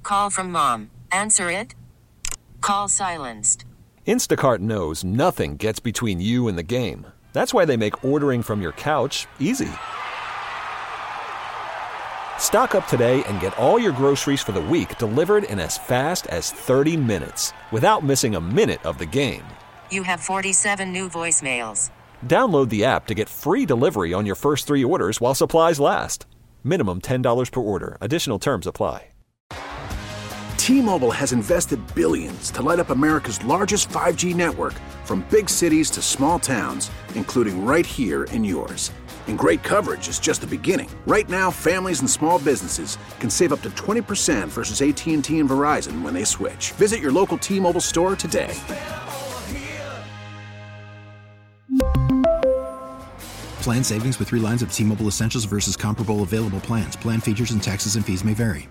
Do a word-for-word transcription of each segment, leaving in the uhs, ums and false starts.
call from mom. Answer it. Call silenced. Instacart knows nothing gets between you and the game. That's why they make ordering from your couch easy. Stock up today and get all your groceries for the week delivered in as fast as thirty minutes without missing a minute of the game. You have forty-seven new voicemails. Download the app to get free delivery on your first three orders while supplies last. Minimum ten dollars per order. Additional terms apply. T-Mobile has invested billions to light up America's largest five G network, from big cities to small towns, including right here in yours. And great coverage is just the beginning. Right now, families and small businesses can save up to twenty percent versus A T and T and Verizon when they switch. Visit your local T-Mobile store today. Plan savings with three lines of T-Mobile Essentials versus comparable available plans. Plan features and taxes and fees may vary.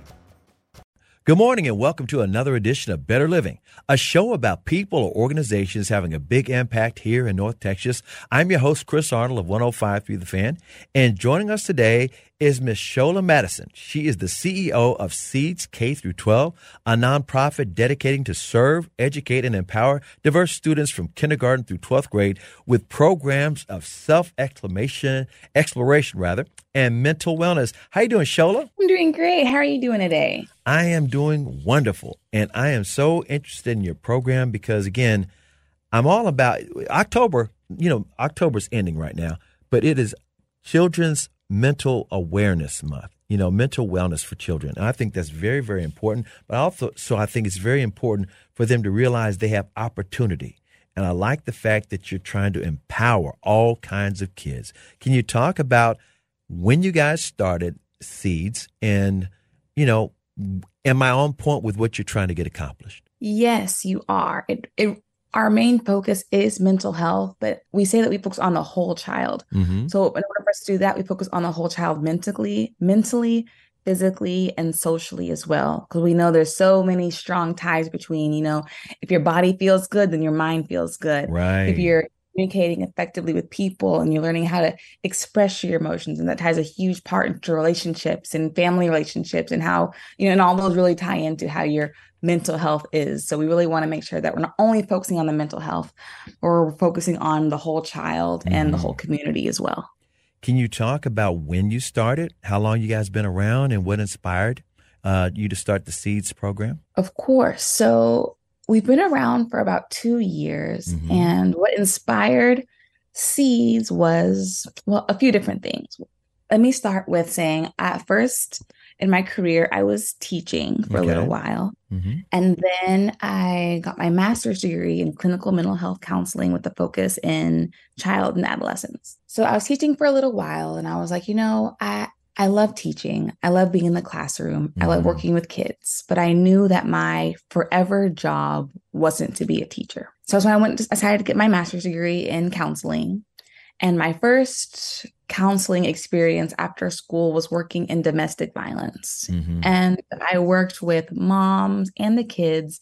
Good morning and welcome to another edition of Better Living, a show about people or organizations having a big impact here in North Texas. I'm your host, Chris Arnold of one oh five point three The Fan, and joining us today is Miss Shola Madison. She is the C E O of Seeds K through twelve, a nonprofit dedicating to serve, educate, and empower diverse students from kindergarten through twelfth grade with programs of self-exploration, exploration rather, and mental wellness. How you doing, Shola? I'm doing great. How are you doing today? I am doing wonderful, and I am so interested in your program because, again, I'm all about October. You know, October's ending right now, but it is Children's Mental Awareness Month, you know, mental wellness for children. And I think that's very, very important. But also, so I think it's very important for them to realize they have opportunity. And I like the fact that you're trying to empower all kinds of kids. Can you talk about when you guys started Seeds and, you know, am I on point with what you're trying to get accomplished? Yes, you are. It, it, our main focus is mental health, but we say that we focus on the whole child. Mm-hmm. So in order for us to do that, we focus on the whole child mentally, mentally, physically, and socially as well. Because we know there's so many strong ties between, you know, if your body feels good, then your mind feels good. Right. If you're communicating effectively with people and you're learning how to express your emotions, and that ties a huge part into relationships and family relationships and how, you know, and all those really tie into how your mental health is. So we really want to make sure that we're not only focusing on the mental health, or we're focusing on the whole child and Mm-hmm. the whole community as well. Can you talk about when you started, how long you guys been around, and what inspired uh, you to start the Seeds program? Of course. So we've been around for about two years. Mm-hmm. And what inspired Seeds was, well, a few different things. Let me start with saying, at first in my career, I was teaching for Okay. a little while. Mm-hmm. And then I got my master's degree in clinical mental health counseling with a focus in child and adolescents. So I was teaching for a little while, and I was like, you know, I, I love teaching. I love being in the classroom. I love Mhm. working with kids, but I knew that my forever job wasn't to be a teacher. So that's when I went, decided to get my master's degree in counseling. And my first counseling experience after school was working in domestic violence. Mm-hmm. And I worked with moms and the kids.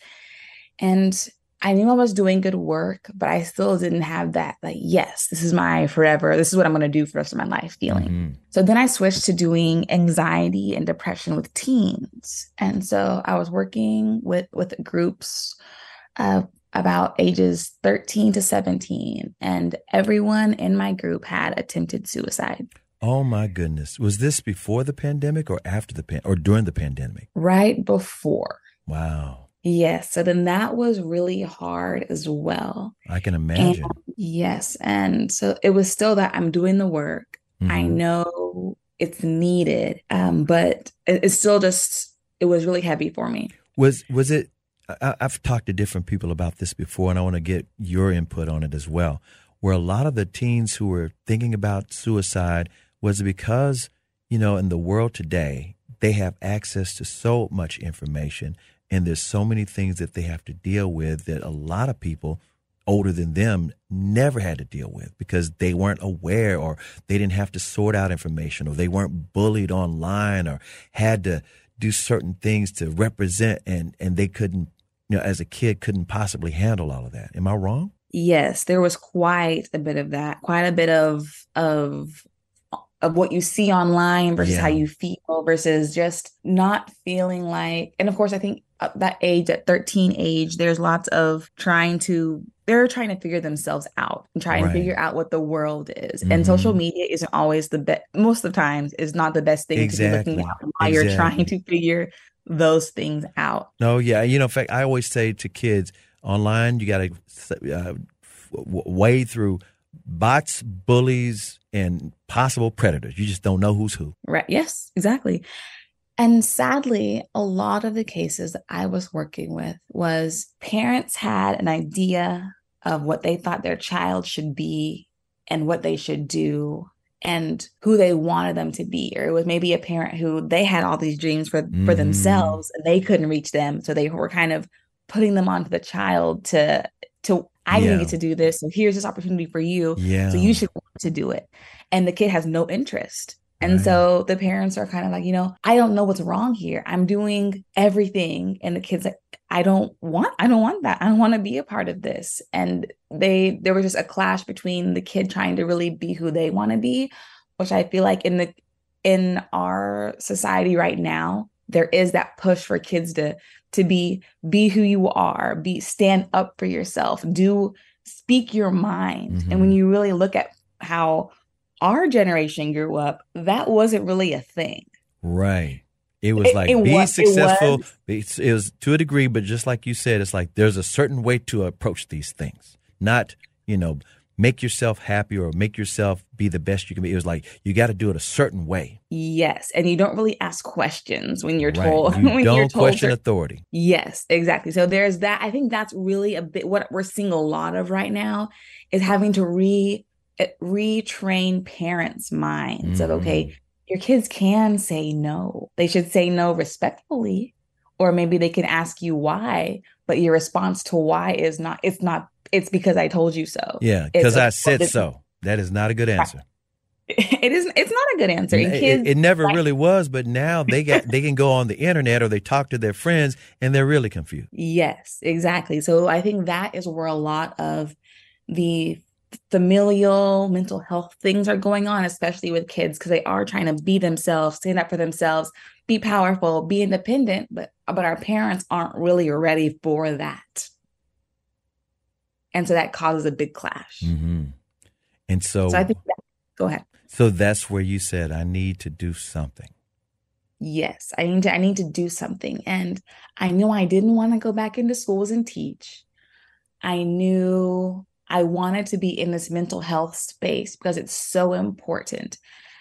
And I knew I was doing good work, but I still didn't have that, like, yes, this is my forever, this is what I'm going to do for the rest of my life feeling. Mm-hmm. So then I switched to doing anxiety and depression with teens. And so I was working with, with groups uh, about ages thirteen to seventeen. And everyone in my group had attempted suicide. Oh, my goodness. Was this before the pandemic or after the pan or during the pandemic? Right before. Wow. Yes. So then that was really hard as well. I can imagine. And, yes. And so it was still that I'm doing the work. Mhm. I know it's needed, um, but it, it's still just, it was really heavy for me. Was was it, I, I've talked to different people about this before, and I want to get your input on it as well, where a lot of the teens who were thinking about suicide, was it because, you know, in the world today, they have access to so much information, and there's so many things that they have to deal with that a lot of people older than them never had to deal with because they weren't aware, or they didn't have to sort out information, or they weren't bullied online, or had to do certain things to represent, and, and they couldn't, you know, as a kid, couldn't possibly handle all of that. Am I wrong? Yes, there was quite a bit of that, quite a bit of, of of what you see online versus Yeah. how you feel versus just not feeling like, and of course, I think at that age, at thirteen age, there's lots of trying to, they're trying to figure themselves out and trying Right. to figure out what the world is. And social Mhm. media isn't always the best, most of the times is not the best thing to be looking Exactly. at while you're trying Exactly. to figure those things out. No, yeah. You know, in fact, I always say to kids online, you got to uh, w- wade through bots, bullies, and possible predators. You just don't know who's who. Right. Yes, exactly. And sadly, a lot of the cases that I was working with was parents had an idea of what they thought their child should be and what they should do and who they wanted them to be. Or it was maybe a parent who they had all these dreams for, Mhm. for themselves and they couldn't reach them. So they were kind of putting them onto the child to, to I Yeah. need to do this. So here's this opportunity for you. Yeah. So you should want to do it. And the kid has no interest. And Right. so the parents are kind of like, you know, I don't know what's wrong here. I'm doing everything. And the kid's like, I don't want, I don't want that. I don't want to be a part of this. And they, there was just a clash between the kid trying to really be who they want to be, which I feel like in the, in our society right now, there is that push for kids to, to be, be who you are, be, stand up for yourself, do, speak your mind. Mhm. And when you really look at how our generation grew up, that wasn't really a thing. Right. It was It- like it be was- it successful. was. It's- It was to a degree, but just like you said, it's like there's a certain way to approach these things. Not, you know, make yourself happy or make yourself be the best you can be. It was like you got to do it a certain way. Yes. And you don't really ask questions when you're Right. told. You when you're don't told question to- authority. Yes, exactly. So there's that. I think that's really a bit what we're seeing a lot of right now is having to re eh, retrain parents' minds of, Mhm. okay, your kids can say no. They should say no respectfully, or maybe they can ask you why, but your response to why is not, it's not, it's because I told you so. Yeah, It's because a- I said this- so. That is not a good answer. It isn't, it's not a good answer. And It, kids, it- it never like- really was, but now they got they can go on the internet or they talk to their friends and they're really confused. Yes, exactly. So I think that is where a lot of the familial mental health things are going on, especially with kids, because they are trying to be themselves, stand up for themselves, be powerful, be independent, but but our parents aren't really ready for that. And so that causes a big clash. hmm And so, So I think that, go ahead. so that's where you said, I need to do something. Yes, I need to I need to do something. And I knew I didn't want to go back into schools and teach. I knew I wanted to be in this mental health space because it's so important.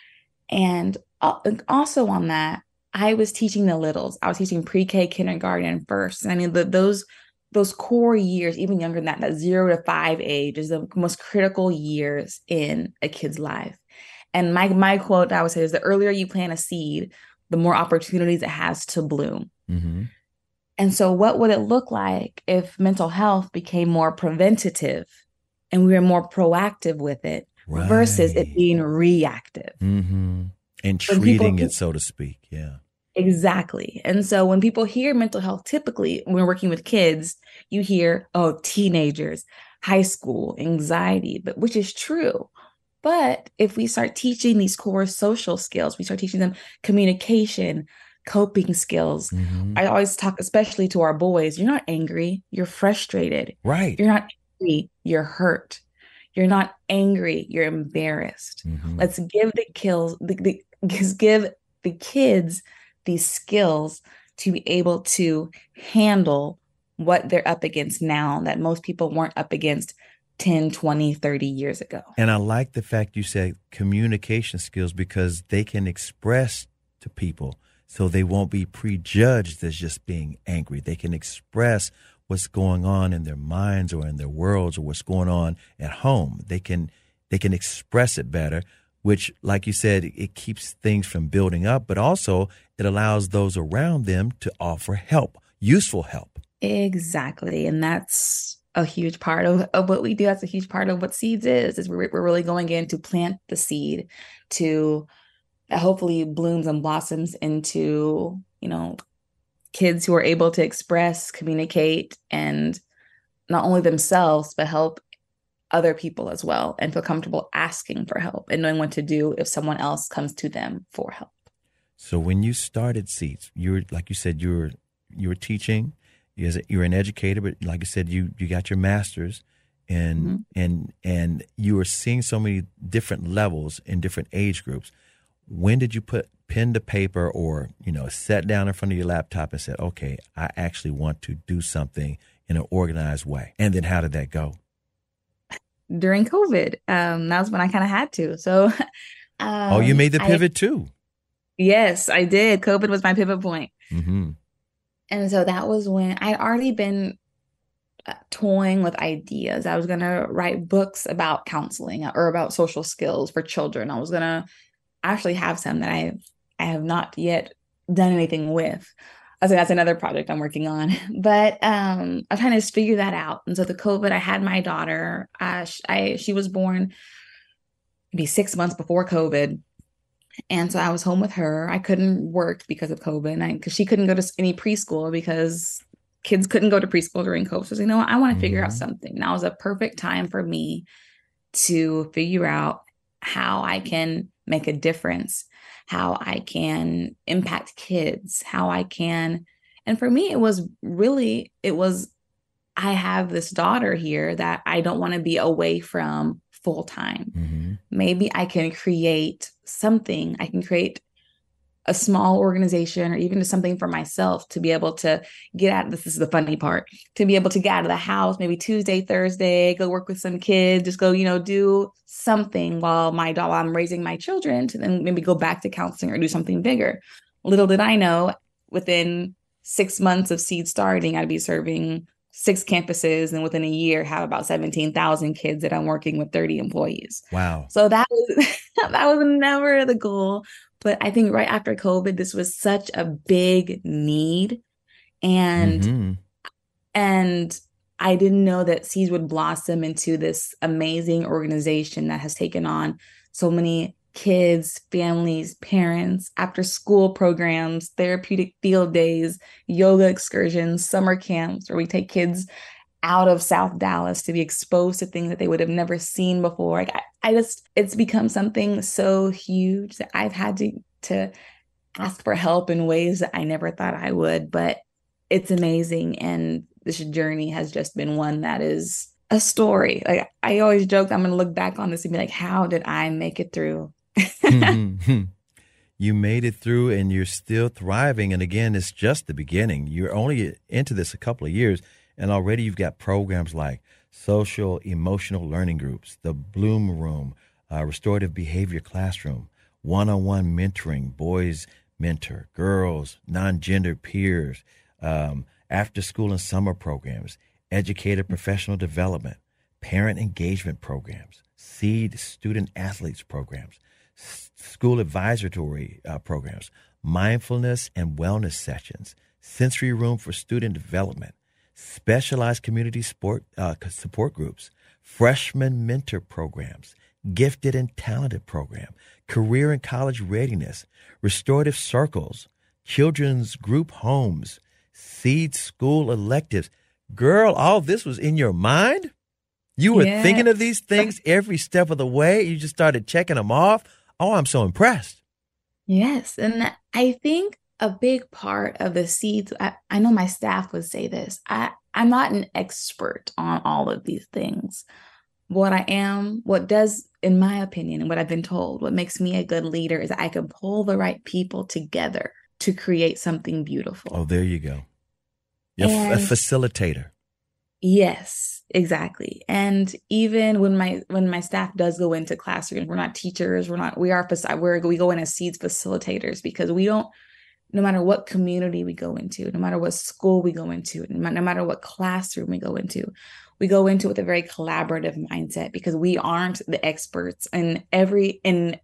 And al- also on that, I was teaching the littles. I was teaching pre-K, kindergarten, and first. And I mean, the, those those core years, even younger than that, that zero to five age is the most critical years in a kid's life. And my my quote I would say is, the earlier you plant a seed, the more opportunities it has to bloom. hmm And so what would it look like if mental health became more preventative and we were more proactive with it versus it Right. being reactive? hmm And When people treating think- it, so to speak. Yeah. Exactly. And so when people hear mental health, typically when we're working with kids, you hear, oh, teenagers, high school, anxiety, but which is true. But if we start teaching these core social skills, we start teaching them communication, coping skills. hmm I always talk, especially to our boys, you're not angry, you're frustrated. Right. You're not angry, you're hurt. You're not angry, you're embarrassed. Mhm. Let's give the kills, the, the, just give the kids these skills to be able to handle what they're up against now that most people weren't up against ten, twenty, thirty years ago. And I like the fact you said communication skills because they can express to people so they won't be prejudged as just being angry. They can express what's going on in their minds or in their worlds or what's going on at home. They can they can express it better, which, like you said, it keeps things from building up, but also it allows those around them to offer help, useful help. Exactly. And that's a huge part of, of what we do. That's a huge part of what Seeds is, is we're, we're really going in to plant the seed to that hopefully blooms and blossoms into, you know, kids who are able to express, communicate, and not only themselves, but help other people as well and feel comfortable asking for help and knowing what to do if someone else comes to them for help. So when you started Seeds, you were, like you said, you were you were teaching. You're an educator, but like I said, you you got your master's, and mm-hmm. and and you were seeing so many different levels in different age groups. When did you put pen to paper, or you know, sat down in front of your laptop and said, "Okay, I actually want to do something in an organized way"? And then how did that go? During COVID, um, that was when I kind of had to. So, um, oh, you made the pivot I, too. Yes, I did. COVID was my pivot point. Mm-hmm. And so that was when I'd already been uh, toying with ideas. I was going to write books about counseling or about social skills for children. I was going to actually have some that I I have not yet done anything with. I think that's another project I'm working on. But um, I'm trying to figure that out. And so the COVID, I had my daughter. Uh, I she was born maybe six months before COVID. And so I was home with her. I couldn't work because of COVID, because she couldn't go to any preschool because kids couldn't go to preschool during COVID. So I was like, you know what? I want to mm-hmm. figure out something. Now is a perfect time for me to figure out how I can make a difference, how I can impact kids, how I can. And for me, it was really, it was, I have this daughter here that I don't want to be away from full time. Mm-hmm. Maybe I can create something. I can create a small organization or even just something for myself to be able to get out. This is the funny part, to be able to get out of the house, maybe Tuesday, Thursday, go work with some kids, just go, you know, do something while my while I'm raising my children, to then maybe go back to counseling or do something bigger. Little did I know, within six months of Seed starting, I'd be serving six campuses, and within a year have about seventeen thousand kids that I'm working with thirty employees. Wow. So that was, that was never the goal. But I think right after COVID, this was such a big need. And, mm-hmm. and I didn't know that Seeds would blossom into this amazing organization that has taken on so many kids, families, parents, after school programs, therapeutic field days, yoga excursions, summer camps, where we take kids out of South Dallas to be exposed to things that they would have never seen before. Like I, I just, it's become something so huge that I've had to, to ask for help in ways that I never thought I would, but it's amazing. And this journey has just been one that is a story. Like I always joke, I'm going to look back on this and be like, how did I make it through? mm-hmm. You made it through and you're still thriving. And again, it's just the beginning. You're only into this a couple of years, and already you've got programs like social emotional learning groups, the Bloom Room, uh, restorative behavior classroom, one-on-one mentoring, boys mentor, girls, non-gender peers, um, after school and summer programs, educator professional development, parent engagement programs, Seed student athletes programs, school advisory uh, programs, mindfulness and wellness sessions, sensory room for student development, specialized community sport uh, support groups, freshman mentor programs, gifted and talented program, career and college readiness, restorative circles, children's group homes, Seed school electives. Girl, all this was in your mind? You were yeah. thinking of these things every step of the way? You just started checking them off? Oh, I'm so impressed. Yes. And I think a big part of the Seeds, I, I know my staff would say this, I, I'm not an expert on all of these things. What I am, what does, in my opinion, and what I've been told, what makes me a good leader is I can pull the right people together to create something beautiful. Oh, there you go. You're and, a facilitator. Yes, exactly. And even when my when my staff does go into classrooms, we're not teachers, we're not, we are, we're, we go in as Seeds facilitators, because we don't, no matter what community we go into, no matter what school we go into, no matter what classroom we go into, we go into with a very collaborative mindset, because we aren't the experts in every, in,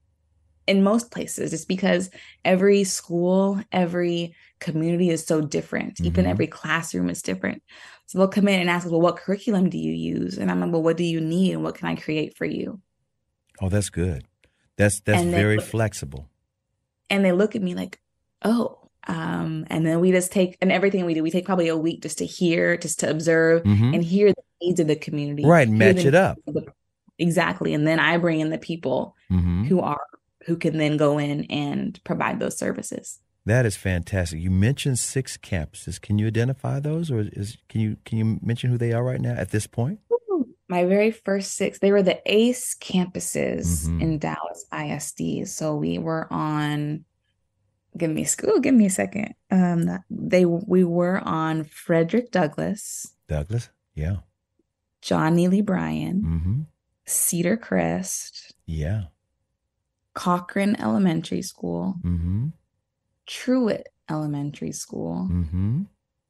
in most places. It's because every school, every community is so different. Mm-hmm. Even every classroom is different. So they'll come in and ask us, well, what curriculum do you use? And I'm like, well, what do you need? And what can I create for you? Oh, that's good. That's, that's very look, flexible. And they look at me like, oh, um, and then we just take, and everything we do, we take probably a week just to hear, just to observe mm-hmm. and hear the needs of the community. Right, match it up. Exactly. And then I bring in the people mm-hmm. who are who can then go in and provide those services. That is fantastic. You mentioned six campuses. Can you identify those, or is can you can you mention who they are right now at this point? My very first six, they were the ACE campuses mm-hmm. in Dallas I S D. So we were on, give me ooh, give me a second. Um, they we were on Frederick Douglass. Douglass, yeah. John Neely Bryan, mm-hmm. Cedar Crest, yeah. Cochran Elementary School, mm-hmm. Truett Elementary School, mm-hmm.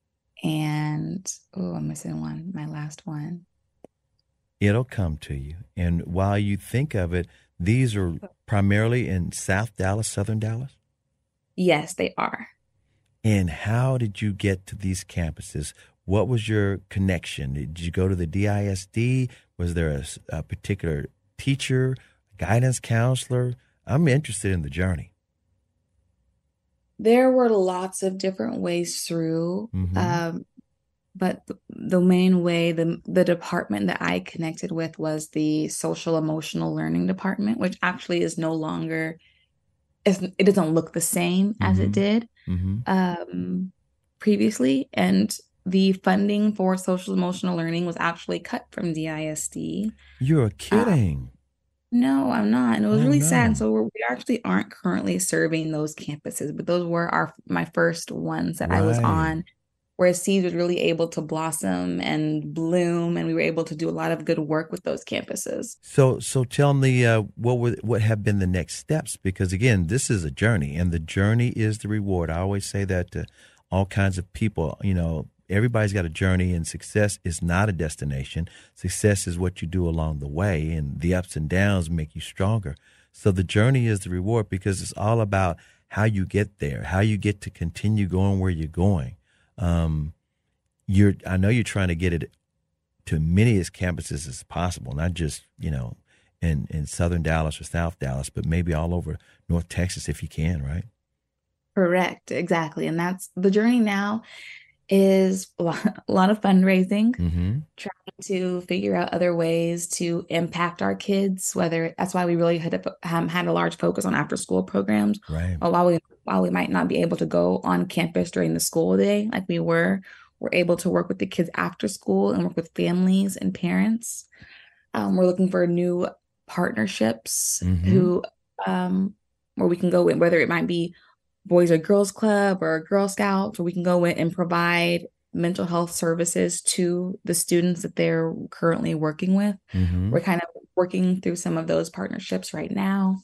and oh, I'm missing one. My last one. It'll come to you. And while you think of it, these are primarily in South Dallas, Southern Dallas? Yes, they are. And how did you get to these campuses? What was your connection? Did you go to the D I S D? Was there a, a particular teacher, guidance counselor? I'm interested in the journey. There were lots of different ways through. Mm-hmm. Um, But the main way, the the department that I connected with was the social emotional learning department, which actually is no longer, it doesn't look the same as mm-hmm. it did mm-hmm. um, previously. And the funding for social emotional learning was actually cut from D I S D. You're kidding. Uh, no, I'm not. And it was oh, really no. sad. So we're, we actually aren't currently serving those campuses, but those were our my first ones that right. I was on. Where Seeds was really able to blossom and bloom, and we were able to do a lot of good work with those campuses. So, so tell me, uh, what were what have been the next steps? Because again, this is a journey, and the journey is the reward. I always say that to all kinds of people. You know, everybody's got a journey, and success is not a destination. Success is what you do along the way, and the ups and downs make you stronger. So the journey is the reward, because it's all about how you get there, how you get to continue going where you're going. Um, you're, I know you're trying to get it to many as campuses as possible, not just, you know, in, in Southern Dallas or South Dallas, but maybe all over North Texas if you can, right? Correct. Exactly. And that's the journey now is a lot, a lot of fundraising, mm-hmm. trying to figure out other ways to impact our kids, whether that's why we really had a, um, had a large focus on after school programs. Right. Or while we, while we might not be able to go on campus during the school day, like we were, we're able to work with the kids after school and work with families and parents. Um, we're looking for new partnerships mm-hmm. who, um, where we can go in, whether it might be Boys or Girls Club or Girl Scouts, where we can go in and provide mental health services to the students that they're currently working with. Mm-hmm. We're kind of working through some of those partnerships right now.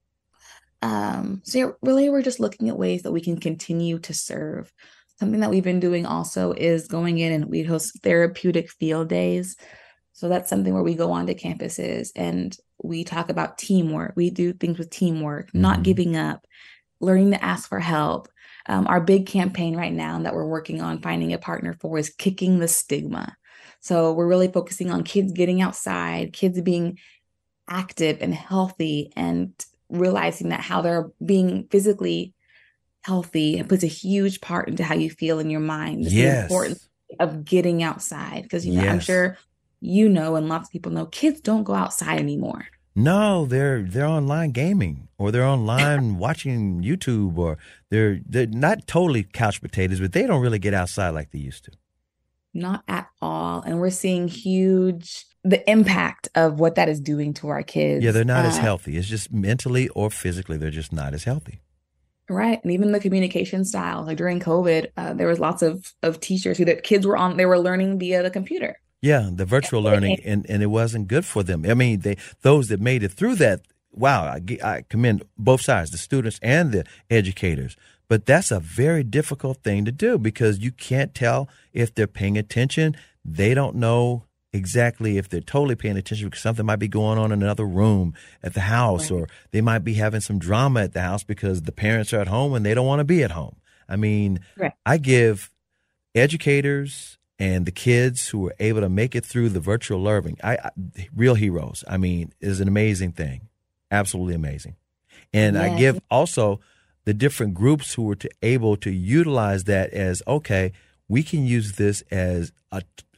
Um, so yeah, really, we're just looking at ways that we can continue to serve. Something that we've been doing also is going in and we host therapeutic field days. So that's something where we go onto campuses and we talk about teamwork. We do things with teamwork, mm-hmm. not giving up, learning to ask for help. Um, our big campaign right now that we're working on finding a partner for is Kicking the Stigma. So we're really focusing on kids getting outside, kids being active and healthy, and realizing that how they're being physically healthy and puts a huge part into how you feel in your mind. It's yes. the importance of getting outside. Because, you know, yes. I'm sure you know, and lots of people know, kids don't go outside anymore. No, they're they're online gaming, or they're online watching YouTube, or they're they're not totally couch potatoes, but they don't really get outside like they used to. Not at all. And we're seeing huge the impact of what that is doing to our kids. Yeah, they're not uh, as healthy. It's just mentally or physically, they're just not as healthy. Right. And even the communication style, like during COVID, uh, there was lots of of teachers who that kids were on, they were learning via the computer. Yeah, the virtual learning, and, and it wasn't good for them. I mean, they those that made it through that, wow, I, I commend both sides, the students and the educators. But that's a very difficult thing to do, because you can't tell if they're paying attention. They don't know exactly if they're totally paying attention, because something might be going on in another room at the house, right. or they might be having some drama at the house because the parents are at home and they don't want to be at home. I mean, right. I give educators and the kids who were able to make it through the virtual learning, I, I real heroes. I mean, is an amazing thing, absolutely amazing. And yeah. I give also the different groups who were to able to utilize that as, okay, we can use this as a,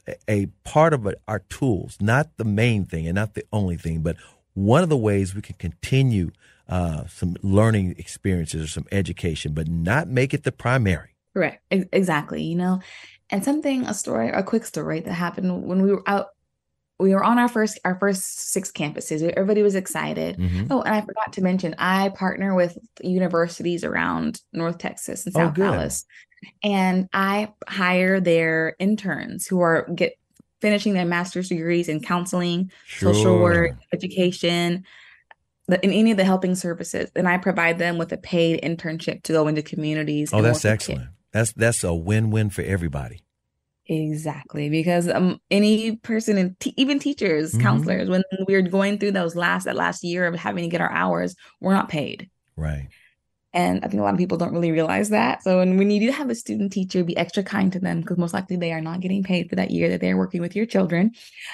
a, a part of it, our tools, not the main thing and not the only thing, but one of the ways we can continue uh, some learning experiences or some education, but not make it the primary. Correct. E- Exactly. You know, and something, a story, a quick story that happened when we were out. We were on our first our first six campuses. Everybody was excited. Mm-hmm. Oh, and I forgot to mention, I partner with universities around North Texas and Oh, South good. Dallas, and I hire their interns who are get finishing their master's degrees in counseling, social work, Sure. education, the, in any of the helping services, and I provide them with a paid internship to go into communities Oh, and that's work with excellent. kids. That's that's a win-win for everybody. Exactly, because um, any person, and te- even teachers, Mm-hmm. counselors, when we were going through those last that last year of having to get our hours, we're not paid. Right. And I think a lot of people don't really realize that. So when, when you do have a student teacher, be extra kind to them, because most likely they are not getting paid for that year that they're working with your children.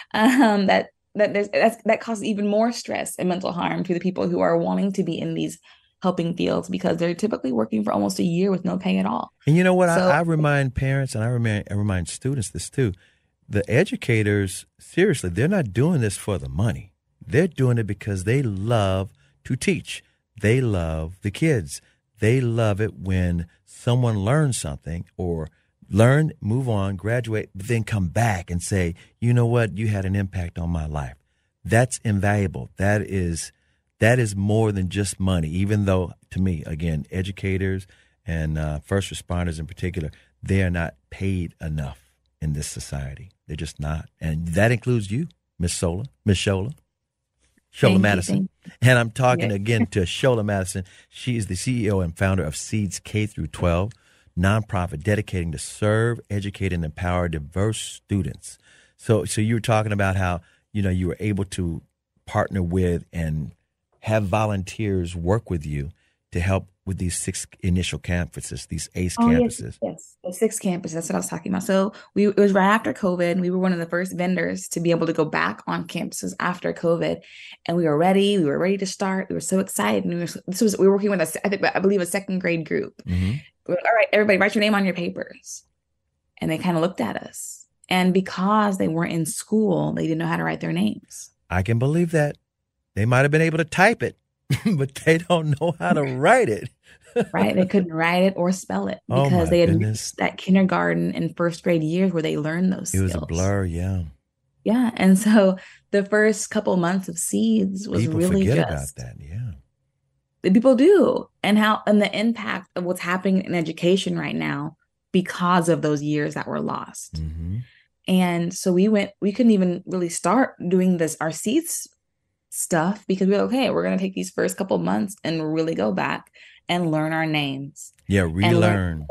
Um, that that there's that's, that causes even more stress and mental harm to the people who are wanting to be in these helping fields, because they're typically working for almost a year with no pay at all. And you know what? So- I, I remind parents and I remind I remind students this too. The educators, seriously, they're not doing this for the money. They're doing it because they love to teach. They love the kids. They love it when someone learns something or learn, move on, graduate, but then come back and say, you know what, you had an impact on my life. That's invaluable. That is that is more than just money, even though, to me, again, educators and uh, first responders in particular, they are not paid enough in this society. They're just not. And that includes you, Miss Sola, Miss Shola. Shola Thank you, Madison. thank And I'm talking Yeah. again to Shola Madison. She is the C E O and founder of Seeds K through twelve, nonprofit dedicating to serve, educate, and empower diverse students. So so you were talking about how, you know, you were able to partner with and have volunteers work with you to help with these six initial campuses, these ACE Oh, yes, campuses. yes, the six campuses. That's what I was talking about. So we it was right after COVID, and we were one of the first vendors to be able to go back on campuses after COVID, and we were ready. We were ready to start. We were so excited. And we were this was we were working with a I think I believe a second grade group. Mm-hmm. We were like, all right, everybody, write your name on your papers, and they kind of looked at us, and because they weren't in school, they didn't know how to write their names. I can believe that. They might have been able to type it, but they don't know how to write it. Right? They couldn't write it or spell it Oh, because my they had goodness. reached that kindergarten and first grade years where they learned those It skills. was a blur, yeah. Yeah. And so the first couple months of Seeds was People really forget just about that, yeah. the people do, and how and the impact of what's happening in education right now because of those years that were lost. Mm-hmm. And so we went, we couldn't even really start doing this, our Seeds stuff, because we were like, okay, we're going to take these first couple months and really go back and learn our names. Yeah, And relearn. learn,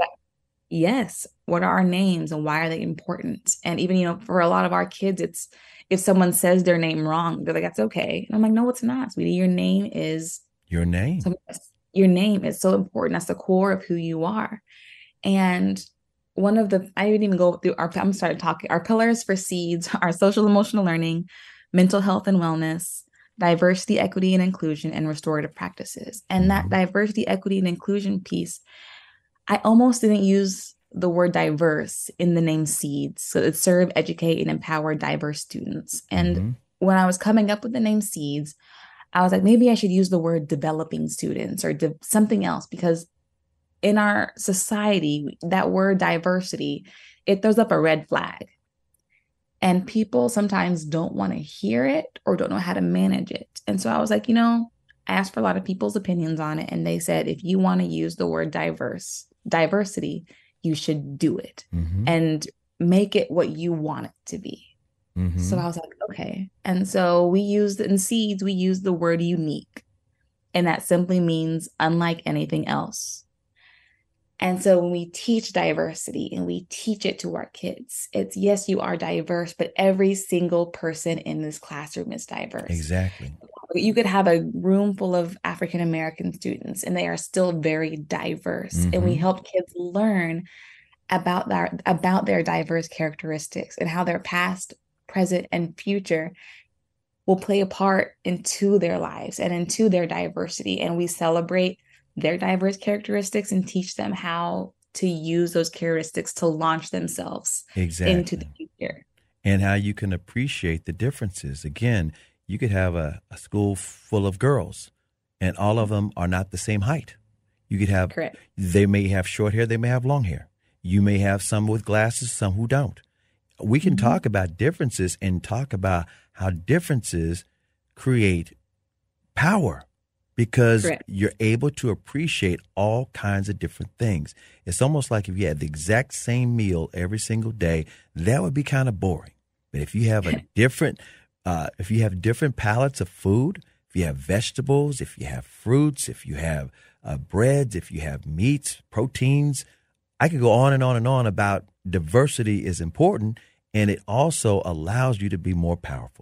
yes, what are our names and why are they important? And even, you know, for a lot of our kids, it's if someone says their name wrong, they're like, that's okay. And I'm like, no, it's not, sweetie. Your name is Your name. some- your name is so important. That's the core of who you are. And one of the, I didn't even go through our, I'm starting talking, our pillars for Seeds are social emotional learning, mental health and wellness, diversity, equity, and inclusion, and restorative practices. And that diversity, equity, and inclusion piece, I almost didn't use the word diverse in the name Seeds. So it's serve, educate, and empower diverse students. And Mhm. when I was coming up with the name Seeds, I was like, maybe I should use the word developing students or de- something else, because in our society, that word diversity, it throws up a red flag. And people sometimes don't want to hear it or don't know how to manage it. And so I was like, you know, I asked for a lot of people's opinions on it. And they said, if you want to use the word diverse, diversity, you should do it Mhm. and make it what you want it to be. Mhm. So I was like, okay. And so we used in Seeds, we used the word unique. And that simply means unlike anything else. And so when we teach diversity and we teach it to our kids, it's yes, you are diverse, but every single person in this classroom is diverse. Exactly. You could have a room full of African American students and they are still very diverse. And we Mhm. help kids learn about their about their diverse characteristics and how their past, present, and future will play a part into their lives and into their diversity. And we celebrate their diverse characteristics and teach them how to use those characteristics to launch themselves Exactly. into the future. and how you can appreciate the differences. Again, you could have a, a school full of girls, and all of them are not the same height. You could have, Correct. They may have short hair, they may have long hair. You may have some with glasses, some who don't. We can mm-hmm. talk about differences and talk about how differences create power, because Correct. You're able to appreciate all kinds of different things. It's almost like if you had the exact same meal every single day, that would be kind of boring. But if you have a different, uh, if you have different palettes of food, if you have vegetables, if you have fruits, if you have uh, breads, if you have meats, proteins, I could go on and on and on about diversity is important, and it also allows you to be more powerful.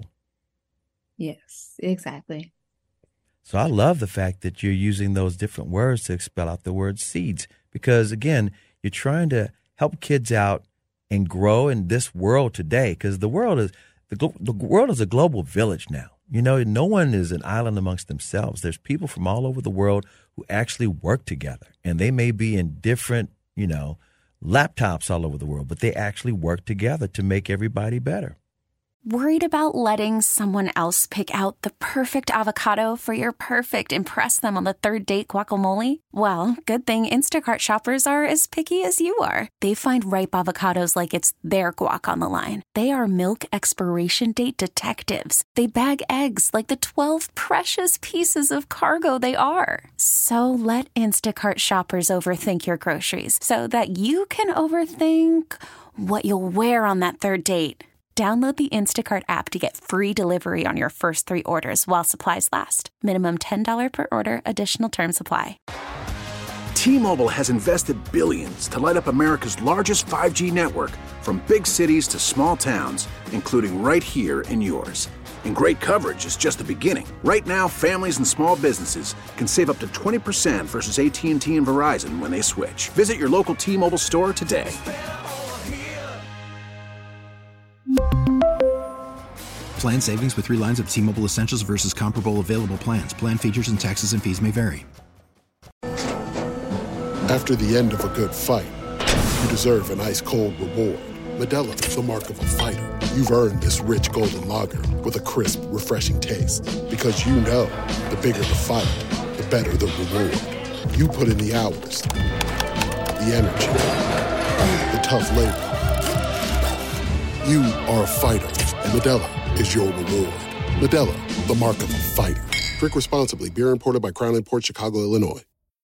Yes, exactly. So I love the fact that you're using those different words to spell out the word seeds, because, again, you're trying to help kids out and grow in this world today, because the world is the, the world is a global village now. You know, no one is an island amongst themselves. There's people from all over the world who actually work together, and they may be in different, you know, laptops all over the world, but they actually work together to make everybody better. Worried about letting someone else pick out the perfect avocado for your perfect impress them on the third date guacamole? Well, good thing Instacart shoppers are as picky as you are. They find ripe avocados like it's their guac on the line. They are milk expiration date detectives. They bag eggs like the twelve precious pieces of cargo they are. So let Instacart shoppers overthink your groceries so that you can overthink what you'll wear on that third date. Download the Instacart app to get free delivery on your first three orders while supplies last. Minimum ten dollars per order. Additional terms apply. T-Mobile has invested billions to light up America's largest five G network, from big cities to small towns, including right here in yours. And great coverage is just the beginning. Right now, families and small businesses can save up to twenty percent versus A T and T and Verizon when they switch. Visit your local T-Mobile store today. Plan savings with three lines of T-Mobile Essentials versus comparable available plans. Plan features and taxes and fees may vary. After the end of a good fight, you deserve an ice-cold reward. Modelo is the mark of a fighter. You've earned this rich golden lager with a crisp, refreshing taste. Because you know, the bigger the fight, the better the reward. You put in the hours, the energy, the tough labor. You are a fighter, and Modelo is your reward. Modelo, the mark of a fighter. Drink responsibly. Beer imported by Crown Imports, Chicago, Illinois.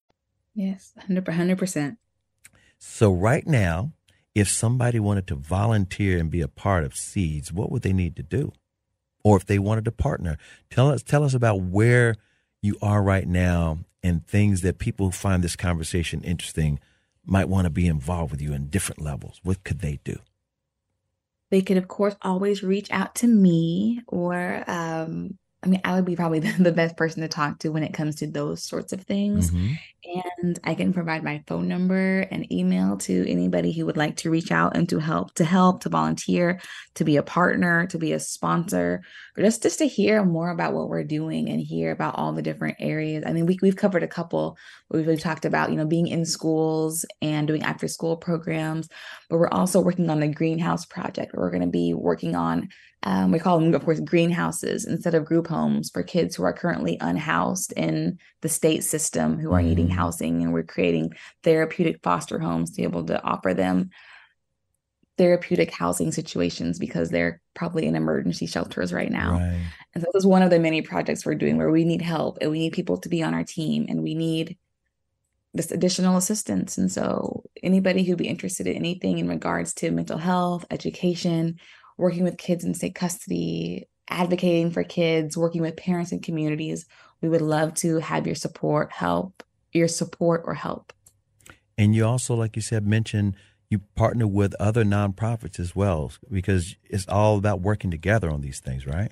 Yes, one hundred percent. So right now, if somebody wanted to volunteer and be a part of Seeds, what would they need to do? Or if they wanted to partner, tell us tell us about where you are right now and things that people who find this conversation interesting might want to be involved with you in different levels. What could they do? They could, of course, always reach out to me, or, um, I mean, I would be probably the, the best person to talk to when it comes to those sorts of things. Mm-hmm. And I can provide my phone number and email to anybody who would like to reach out and to help, to help, to volunteer, to be a partner, to be a sponsor, or just, just to hear more about what we're doing and hear about all the different areas. I mean, we, we've covered a couple. We've, we've talked about, you know, being in schools and doing after school programs, but we're also working on the greenhouse project. We're going to be working on Um, we call them, of course, greenhouses instead of group homes for kids who are currently unhoused in the state system who are mm. needing housing. And we're creating therapeutic foster homes to be able to offer them therapeutic housing situations because they're probably in emergency shelters right now. Right. And so this is one of the many projects we're doing where we need help and we need people to be on our team and we need this additional assistance. And so anybody who'd be interested in anything in regards to mental health, education, working with kids in state custody, advocating for kids, working with parents and communities, we would love to have your support, help, your support or help. And you also, like you said, mentioned you partner with other nonprofits as well, because it's all about working together on these things, right?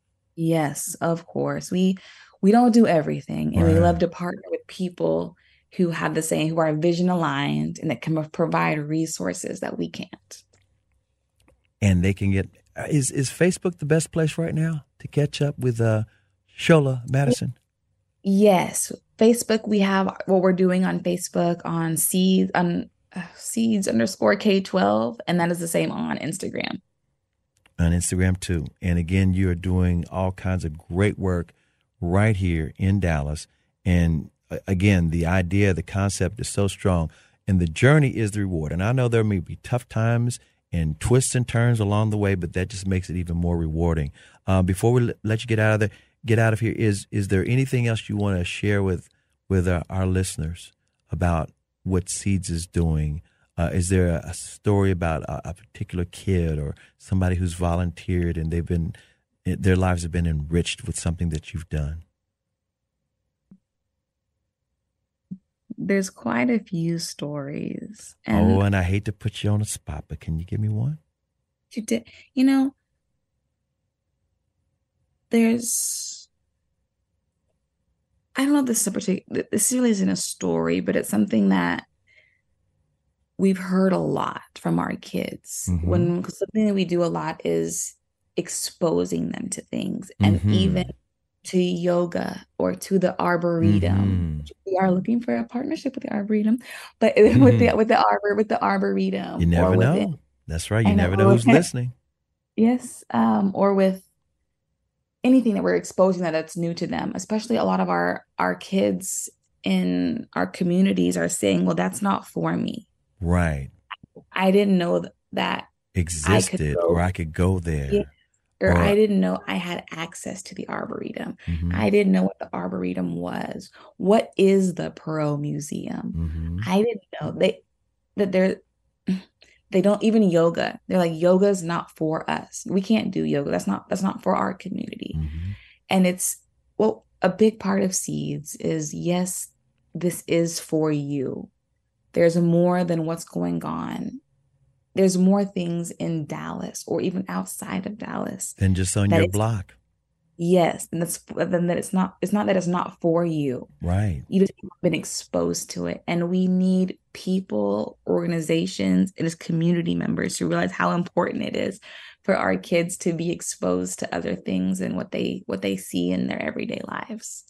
Yes, of course. We we don't do everything, and right. we love to partner with people who have the same, who are vision aligned and that can provide resources that we can't. And they can get, is is Facebook the best place right now to catch up with uh, Shola Madison? Yes. Facebook, we have what we're doing on Facebook on Seeds, on uh, Seeds underscore K twelve, and that is the same on Instagram. On Instagram too. And again, you are doing all kinds of great work right here in Dallas. And uh, again, the idea, the concept is so strong, and the journey is the reward. And I know there may be tough times and twists and turns along the way, but that just makes it even more rewarding. Uh, before we l- let you get out of there, get out of here, is is there anything else you want to share with with our, our listeners about what Seeds is doing? Uh, is there a, a story about a, a particular kid or somebody who's volunteered and they've been their lives have been enriched with something that you've done? There's quite a few stories. And oh, and I hate to put you on the spot, but can you give me one? You did, you know, there's, I don't know if this is a particular, this really isn't a story, but it's something that we've heard a lot from our kids. Mm-hmm. When, because something that we do a lot is exposing them to things, and mm-hmm. even to yoga or to the Arboretum. Mm-hmm. We are looking for a partnership with the Arboretum, but mm-hmm. with the with the arbor with the Arboretum. You never know. It. That's right. You and never know who's listening. Yes, um, or with anything that we're exposing that that's new to them. Especially a lot of our our kids in our communities are saying, "Well, that's not for me." Right. I didn't know that existed, I or I could go there. Yeah. Or, or I didn't know I had access to the Arboretum. Mm-hmm. I didn't know what the Arboretum was. What is the Perot Museum? Mm-hmm. I didn't know they that they're they don't even yoga. They're like, yoga's not for us. We can't do yoga. That's not that's not for our community. Mm-hmm. And it's well, a big part of Seeds is, yes, this is for you. There's more than what's going on. There's more things in Dallas or even outside of Dallas than just on your block. Yes. And that's then that it's not, it's not that it's not for you. Right. You just haven't been exposed to it. And we need people, organizations, and as community members to realize how important it is for our kids to be exposed to other things and what they what they see in their everyday lives.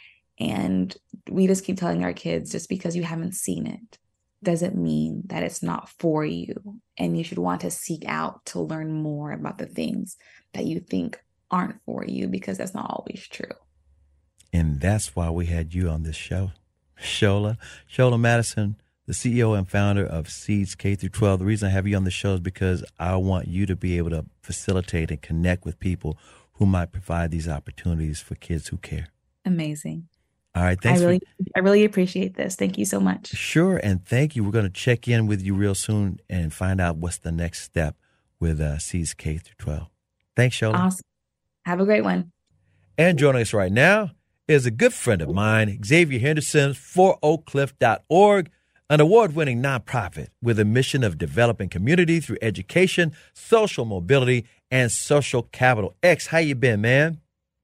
And we just keep telling our kids, just because you haven't seen it doesn't mean that it's not for you, and you should want to seek out to learn more about the things that you think aren't for you, because that's not always true. And that's why we had you on this show, Shola. Shola Madison, the C E O and founder of Seeds K through twelve. The reason I have you on the show is because I want you to be able to facilitate and connect with people who might provide these opportunities for kids who care. Amazing. All right, thanks. I really, for, I really appreciate this. Thank you so much. Sure, and thank you. We're going to check in with you real soon and find out what's the next step with uh, Seeds K through twelve. Thanks, Shola. Awesome. Have a great one. And joining us right now is a good friend of mine, Xavier Henderson, for oak cliff dot org, an award-winning nonprofit with a mission of developing community through education, social mobility, and social capital. X, how you been, man?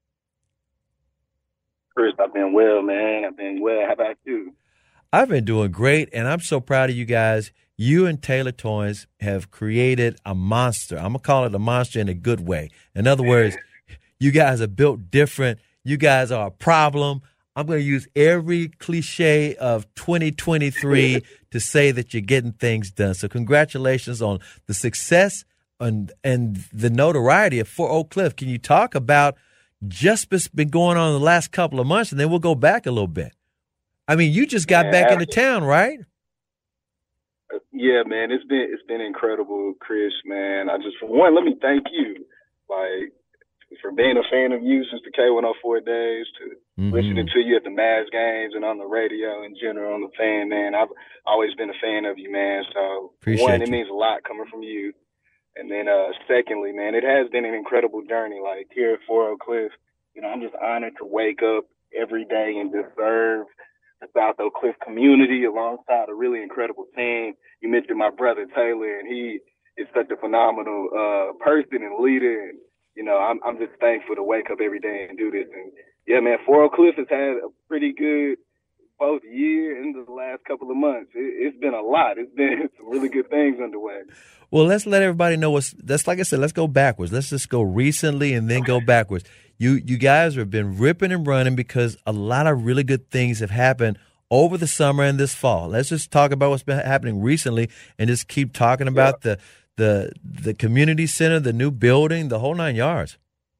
Chris, I've been well, man. I've been well. How about you? I've been doing great, and I'm so proud of you guys. You and Taylor Toynes have created a monster. I'm going to call it a monster in a good way. In other words, you guys are built different. You guys are a problem. I'm going to use every cliche of twenty twenty-three to say that you're getting things done. So congratulations on the success and, and the notoriety of For Oak Cliff. Can you talk about just what's been going on in the last couple of months, and then we'll go back a little bit? I mean, you just got man, back into town, right? Yeah, man, it's been it's been incredible, Chris, man. I just, for one, let me thank you, like, for being a fan of you since the K one oh four days, to mm-hmm. listening to you at the Mavs games and on the radio in general on the fan, man. I've always been a fan of you, man. So, Appreciate one, you. It means a lot coming from you. And then, uh, secondly, man, it has been an incredible journey. Like, here at For Oak Cliff, you know, I'm just honored to wake up every day and just serve the South Oak Cliff community alongside a really incredible team. You mentioned my brother Taylor, and he is such a phenomenal uh, person and leader. And, you know, I'm I'm just thankful to wake up every day and do this. And, yeah, man, For Oak Cliff has had a pretty good both year and the last couple of months. It, it's been a lot. It's been some really good things underway. Well, let's let everybody know what's that's like I said, let's go backwards. Let's just go recently and then go backwards. You you guys have been ripping and running because a lot of really good things have happened over the summer and this fall. Let's just talk about what's been happening recently and just keep talking about yeah. the the the community center, the new building, the whole nine yards.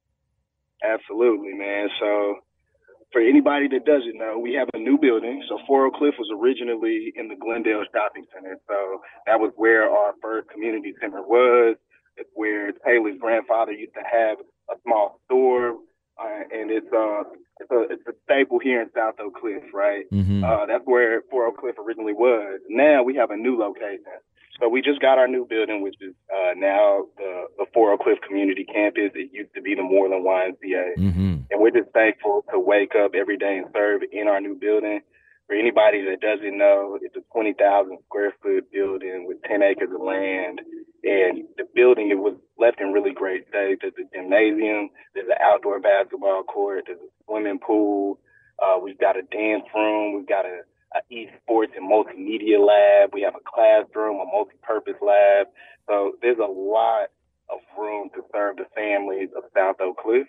Absolutely, man. So for anybody that doesn't know, we have a new building. So four Oak Cliff was originally in the Glendale Shopping Center. So that was where our first community center was. It's where Taylor's grandfather used to have a small store. Uh, and it's, uh, it's, a, it's a staple here in South Oak Cliff, right? Mm-hmm. Uh, that's where four Oak Cliff originally was. Now we have a new location. So we just got our new building, which is uh, now the, the four Oak Cliff Community Campus. It used to be the Moreland Y M C A. Mm-hmm. And we're just thankful to wake up every day and serve in our new building. For anybody that doesn't know, it's a twenty thousand square foot building with ten acres of land. And the building, it was left in really great state. There's a gymnasium, there's an outdoor basketball court, there's a swimming pool. Uh, we've got a dance room, we've got a, a esports and multimedia lab. We have a classroom, a multi-purpose lab. So there's a lot of room to serve the families of South Oak Cliff.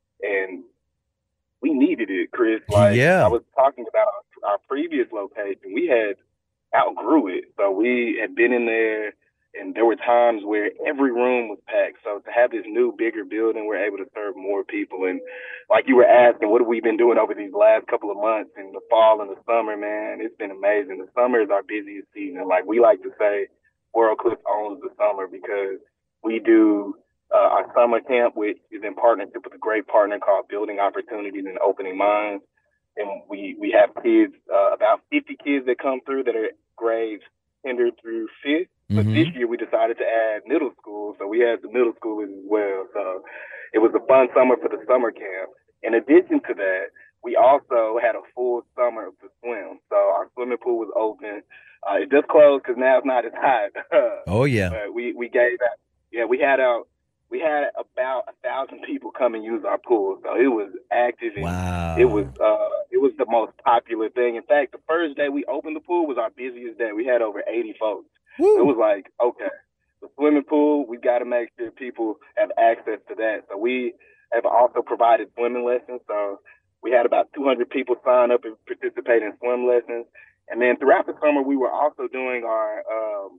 And we needed it, Chris. Like yeah. I was talking about our, our previous location, we had outgrew it. So we had been in there, and there were times where every room was packed. So to have this new, bigger building, we're able to serve more people. And like you were asking, what have we been doing over these last couple of months in the fall and the summer, man? It's been amazing. The summer is our busiest season. Like we like to say, four Oak Cliff owns the summer because we do uh, our summer camp, which is in partnership with a great partner called Building Opportunities and Opening Minds. And we, we have kids, uh, about fifty kids that come through that are grades kinder through fifth. But Mm-hmm. this year we decided to add middle school, so we had the middle schoolers as well. So it was a fun summer for the summer camp. In addition to that, we also had a full summer to swim. So our swimming pool was open. Uh, it just closed because now it's not as hot. Oh yeah. But we we gave that. Yeah, we had out. We had about a thousand people come and use our pool, so it was active. And wow. It was uh, it was the most popular thing. In fact, the first day we opened the pool was our busiest day. We had over eighty folks. Woo. It was like, okay, the swimming pool, we got to make sure people have access to that. So we have also provided swimming lessons. So we had about two hundred people sign up and participate in swim lessons. And then throughout the summer, we were also doing our um,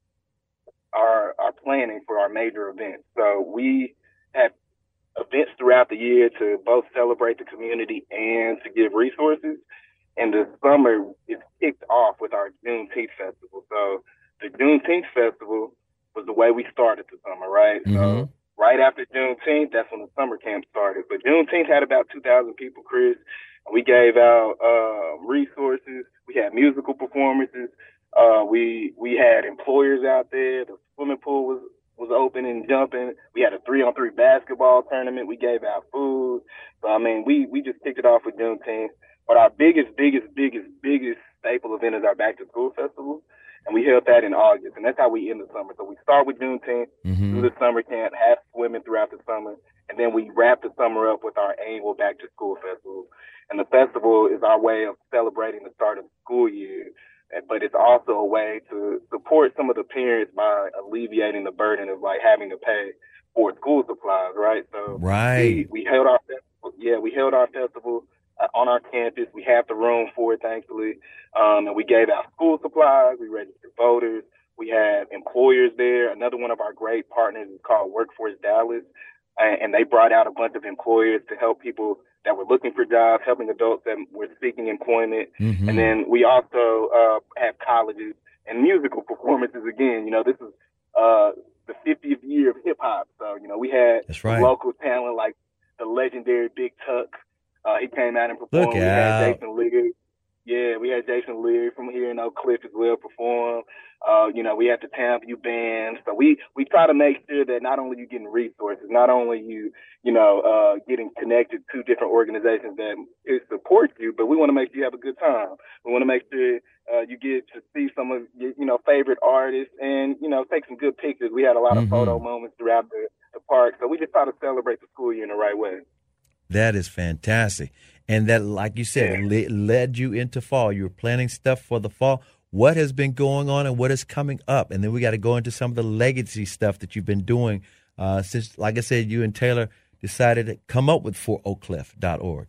our our planning for our major events. So we had events throughout the year to both celebrate the community and to give resources. And the summer is kicked off with our Juneteenth festival. So the Juneteenth festival was the way we started the summer, right? Mm-hmm. So right after Juneteenth, that's when the summer camp started. But Juneteenth had about two thousand people, Chris. We gave out uh, resources. We had musical performances. Uh, we we had employers out there. The swimming pool was, was open and jumping. We had a three-on-three basketball tournament. We gave out food. So, I mean, we, we just kicked it off with Juneteenth. But our biggest, biggest, biggest, biggest staple event is our Back to School Festival. And we held that in August. And that's how we end the summer. So we start with Juneteenth, mm-hmm. do the summer camp, have swimming throughout the summer. And then we wrap the summer up with our annual Back to School Festival. And the festival is our way of celebrating the start of the school year. But it's also a way to support some of the parents by alleviating the burden of like having to pay for school supplies, right? So right. we, we held our festival. Yeah, we held our festival uh, on our campus. We have the room for it, thankfully. Um, and we gave out school supplies. We registered voters. We had employers there. Another one of our great partners is called Workforce Dallas. And they brought out a bunch of employers to help people that were looking for jobs, helping adults that were seeking employment. Mm-hmm. And then we also uh, have colleges and musical performances again. You know, this is uh, the fiftieth year of hip hop. So, you know, we had That's right. local talent like the legendary Big Tuck. Uh, he came out and performed. Look we out. had Jason Leary. Yeah, we had Jason Leary from here in Oak Cliff as well perform. Uh, you know, we had the Tampa U band. So we, we try to make sure that not only you getting resources, not only you, you know, uh, getting connected to different organizations that support you, but we want to make sure you have a good time. We want to make sure uh, you get to see some of your, you know, favorite artists and, you know, take some good pictures. We had a lot of mm-hmm. photo moments throughout the, the park. So we just try to celebrate the school year in the right way. That is fantastic. And that, like you said, yeah. le- led you into fall. You were planning stuff for the fall. What has been going on and what is coming up? And then we got to go into some of the legacy stuff that you've been doing uh, since, like I said, you and Taylor decided to come up with four oak cliff dot org.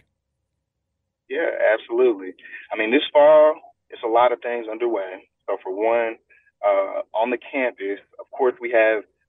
Yeah, absolutely. I mean, this fall, it's a lot of things underway. So for one, uh, on the campus, of course, we have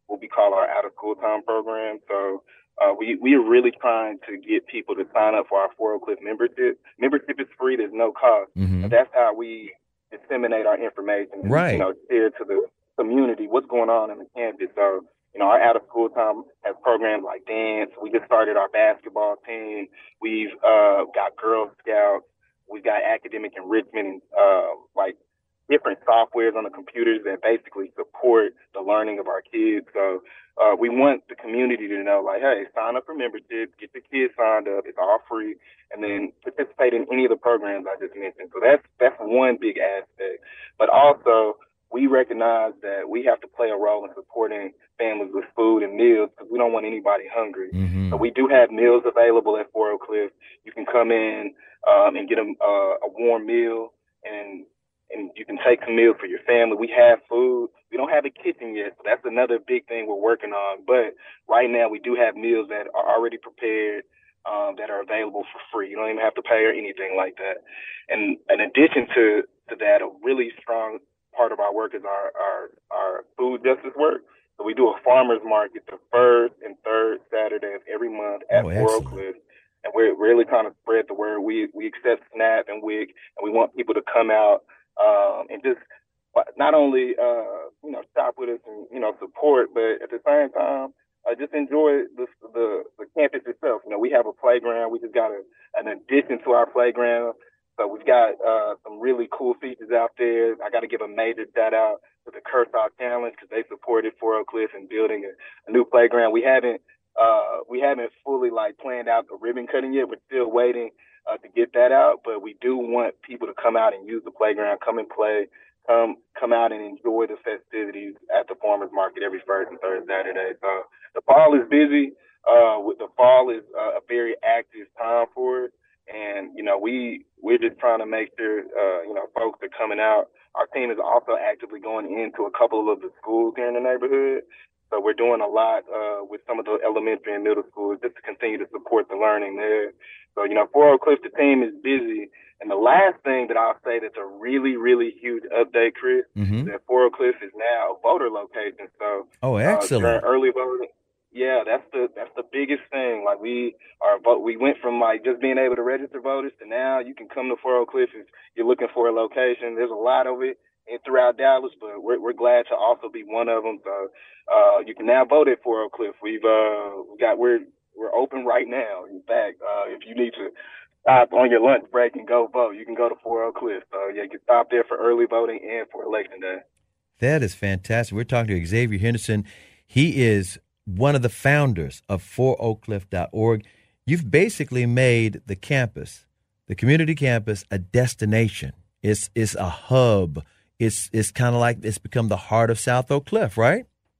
what we call our out-of-school time program. So uh, we, we are really trying to get people to sign up for our Fort Oak Cliff membership. Membership is free. There's no cost. Mm-hmm. But that's how we disseminate our information and, right. you know, share to the community what's going on in the campus. So, you know, our out-of-school time has programs like dance. We just started our basketball team. We've uh, got Girl Scouts. We've got academic enrichment and, uh, like, different softwares on the computers that basically support the learning of our kids. So uh, we want the community to know, like, hey, sign up for membership, get the kids signed up. It's all free. And then participate in any of the programs I just mentioned. So that's that's one big aspect. But also, we recognize that we have to play a role in supporting families with food and meals because we don't want anybody hungry. Mm-hmm. So we do have meals available at Fort Oak Cliff. You can come in um, and get a, uh, a warm meal, and and you can take some meals for your family. We have food. We don't have a kitchen yet, so that's another big thing we're working on. But right now, we do have meals that are already prepared, um, that are available for free. You don't even have to pay or anything like that. And in addition to, to that, a really strong part of our work is our, our, our food justice work. So we do a farmer's market the first and third Saturday of every month at oh, Fort Oak Cliff. And we're really trying to spread the word. We we accept SNAP and WIC, and we want people to come out um, and just not only, uh, you know, shop with us and, you know, support, but at the same time, uh, just enjoy the, the the campus itself. You know, we have a playground. We just got a, an addition to our playground. So we've got uh, some really cool features out there. I got to give a major shout out to the Kershaw Challenge because they supported Fort Oak Cliff in building a, a new playground. We haven't uh, we haven't fully like planned out the ribbon cutting yet. We're still waiting uh, to get that out, but we do want people to come out and use the playground, come and play, come come out and enjoy the festivities at the farmers market every first and third Saturday. So the fall is busy. Uh, with the fall is uh, a very active time for it. And, you know, we, we're just trying to make sure, uh, you know, folks are coming out. Our team is also actively going into a couple of the schools here in the neighborhood. So we're doing a lot uh, with some of the elementary and middle schools just to continue to support the learning there. So, you know, Fort Oak Cliff, the team is busy. And the last thing that I'll say that's a really, really huge update, Chris, mm-hmm. is that Fort Oak Cliff is now a voter location. So, oh, excellent. Uh, early voting. Yeah, that's the that's the biggest thing. Like we are, we went from like just being able to register voters to now you can come to Fort Oak Cliff if you're looking for a location. There's a lot of it in throughout Dallas, but we're we're glad to also be one of them. So uh, you can now vote at Fort Oak Cliff. We've uh, we got we're we're open right now. In fact, uh, if you need to stop on your lunch break and go vote, you can go to Fort Oak Cliff. So yeah, you can stop there for early voting and for election day. That is fantastic. We're talking to Xavier Henderson. He is one of the founders of fort oak cliff dot org. You've basically made the campus, the community campus, a destination. It's it's a hub. It's it's kind of like it's become the heart of South Oak Cliff, right?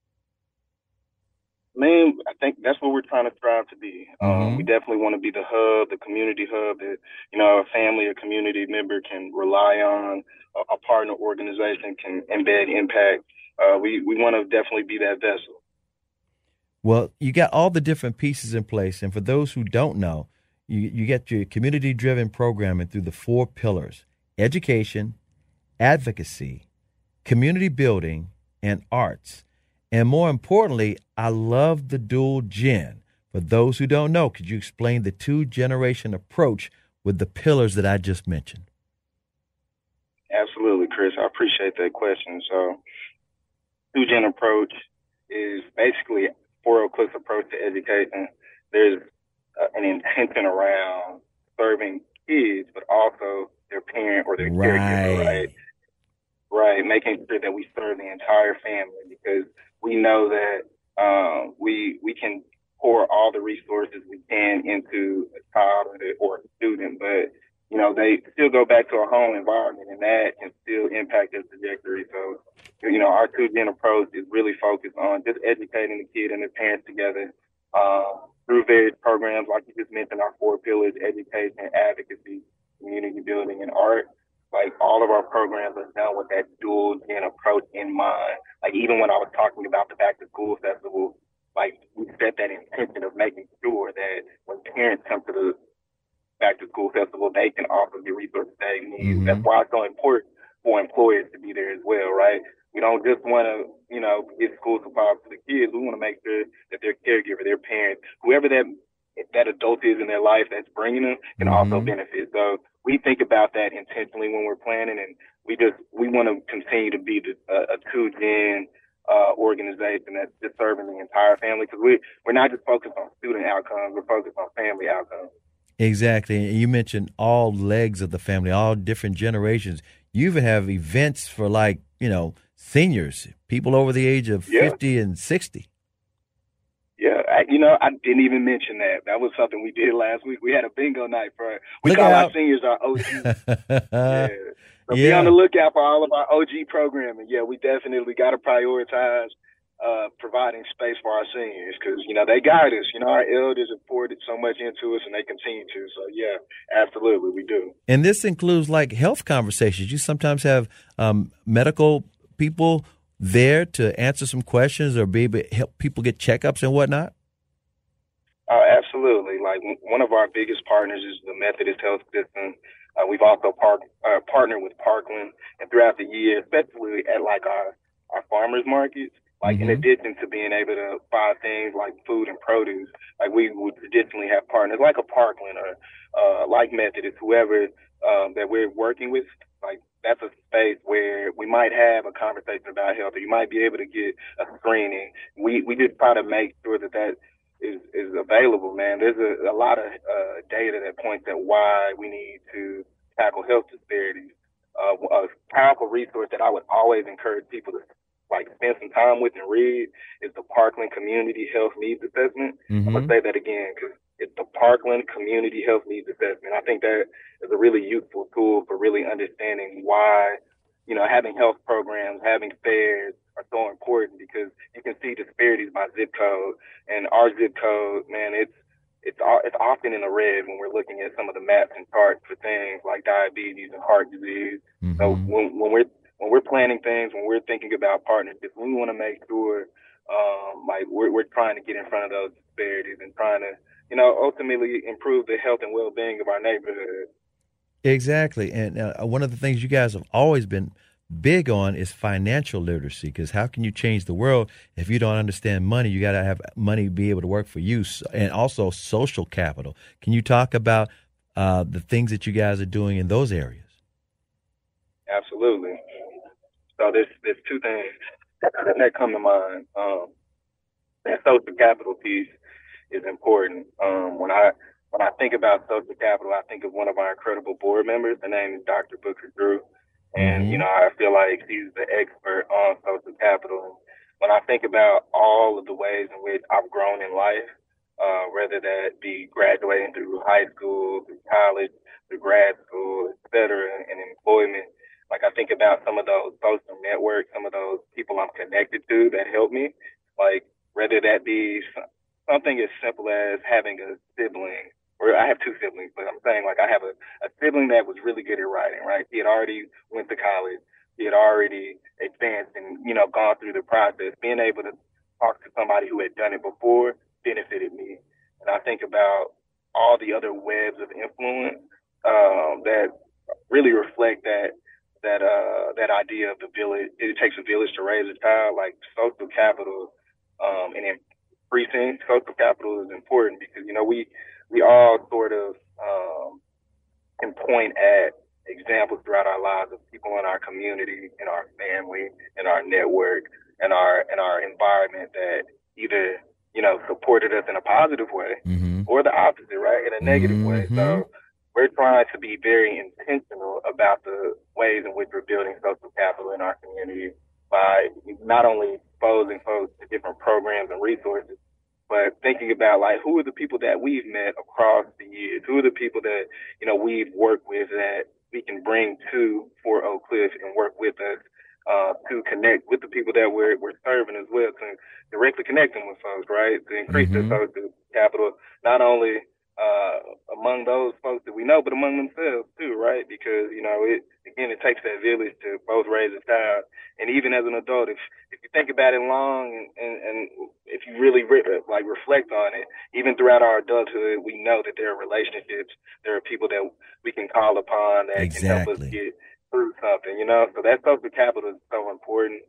Man, I think that's what we're trying to strive to be. Mm-hmm. Um, we definitely want to be the hub, the community hub that, you know, a family or community member can rely on, a, a partner organization can embed impact. Uh, we, we want to definitely be that vessel. Well, you got all the different pieces in place. And for those who don't know, you, you get your community-driven programming through the four pillars: education, advocacy, community building, and arts. And more importantly, I love the dual gen. For those who don't know, could you explain the two-generation approach with the pillars that I just mentioned? Absolutely, Chris. I appreciate that question. So, two-gen approach is basically Fort Oak Cliff's approach to education. There's uh, an intention around serving kids, but also their parent or their right. caregiver, right? Right, making sure that we serve the entire family because we know that um, we we can pour all the resources we can into a child or, the, or a student, but you know they still go back to a home environment, and that can still impact their trajectory. So, you know, our two-gen approach is really focused on just educating the kid and the parents together uh, through various programs, like you just mentioned, our four pillars: education, advocacy, community building, and art. Like all of our programs are done with that dual gen approach in mind. Like even when I was talking about the Back to School Festival, like we set that intention of making sure that when parents come to the Back to School Festival, they can also get resources they need. Mm-hmm. That's why it's so important for employers to be there as well, right? We don't just want to, you know, get school supplies for the kids. kids, we want to make sure that their caregiver, their parent, whoever that that adult is in their life that's bringing them can mm-hmm. also benefit. So we think about that intentionally when we're planning, and we just we want to continue to be the, uh, a two-gen uh, organization that's just serving the entire family, because we we're not just focused on student outcomes, we're focused on family outcomes. Exactly. And you mentioned all legs of the family, all different generations. You even have events for, like, you know, seniors, people over the age of yeah. fifty and sixty. Yeah, I, you know, I didn't even mention that. That was something we did last week. We had a bingo night for we Look call out. our seniors our O G. yeah. So yeah. be on the lookout for all of our O G programming. Yeah, we definitely got to prioritize uh, providing space for our seniors, because, you know, they guide us. You know, our elders have poured so much into us, and they continue to. So, yeah, absolutely, we do. And this includes, like, health conversations. You sometimes have um, medical people there to answer some questions or be able to help people get checkups and whatnot? Uh, absolutely. Like, one of our biggest partners is the Methodist Health System. Uh, we've also par- uh, partnered with Parkland, and throughout the year, especially at like our, our farmers markets, like mm-hmm. in addition to being able to buy things like food and produce, like we would traditionally have partners like a Parkland or uh, like Methodist, whoever um, that we're working with. Like, that's a space where we might have a conversation about health, or you might be able to get a screening. We we just try to make sure that that is, is available, man. There's a, a lot of uh, data that points at why we need to tackle health disparities. Uh, a powerful resource that I would always encourage people to like spend some time with and read is the Parkland Community Health Needs Assessment. Mm-hmm. I'm gonna say that again, because it's the Parkland Community Health Needs Assessment. I think that is a really useful tool for really understanding why, you know, having health programs, having fairs are so important, because you can see disparities by zip code. And our zip code, man, it's it's it's often in the red when we're looking at some of the maps and charts for things like diabetes and heart disease. Mm-hmm. So when, when we're when we're planning things, when we're thinking about partnerships, we want to make sure um, like we're we're trying to get in front of those disparities and trying to, you know, ultimately improve the health and well-being of our neighborhood. Exactly. And uh, one of the things you guys have always been big on is financial literacy, because how can you change the world if you don't understand money? You got to have money be able to work for you, and also social capital. Can you talk about uh, the things that you guys are doing in those areas? Absolutely. So there's, there's two things that come to mind. Um, that social capital piece is important. Um, when I when I think about social capital, I think of one of our incredible board members. Her name is Doctor Booker Drew. And, mm-hmm. you know, I feel like he's the expert on social capital. And when I think about all of the ways in which I've grown in life, uh, whether that be graduating through high school, through college, through grad school, et cetera, and, and employment, like I think about some of those social networks, some of those people I'm connected to that help me, like whether that be something as simple as having a sibling. Or I have two siblings, but I'm saying, like, I have a, a sibling that was really good at writing, right? He had already went to college. He had already advanced and, you know, gone through the process. Being able to talk to somebody who had done it before benefited me. And I think about all the other webs of influence um, that really reflect that that uh, that idea of the village. It takes a village to raise a child. Like, social capital um, and increasing social capital is important, because, you know, we – we all sort of um, can point at examples throughout our lives of people in our community, in our family, in our network, in our in our environment that either, you know, supported us in a positive way mm-hmm. or the opposite, right, in a negative mm-hmm. way. So we're trying to be very intentional about the ways in which we're building social capital in our community by not only exposing folks to different programs and resources, but thinking about, like, who are the people that we've met across the years? Who are the people that, you know, we've worked with that we can bring to Fort Oak Cliff and work with us uh, to connect with the people that we're, we're serving as well, to directly connect them with folks, right? To increase mm-hmm. their social capital, not only uh, among those folks that we know, but among themselves too, right? Because, you know, it, again, it takes that village to both raise a child. And even as an adult, if, if you think about it long and, and, and if you really re- like reflect on it, even throughout our adulthood, we know that there are relationships, there are people that we can call upon that exactly. can help us get through something, you know? So that social capital is so important.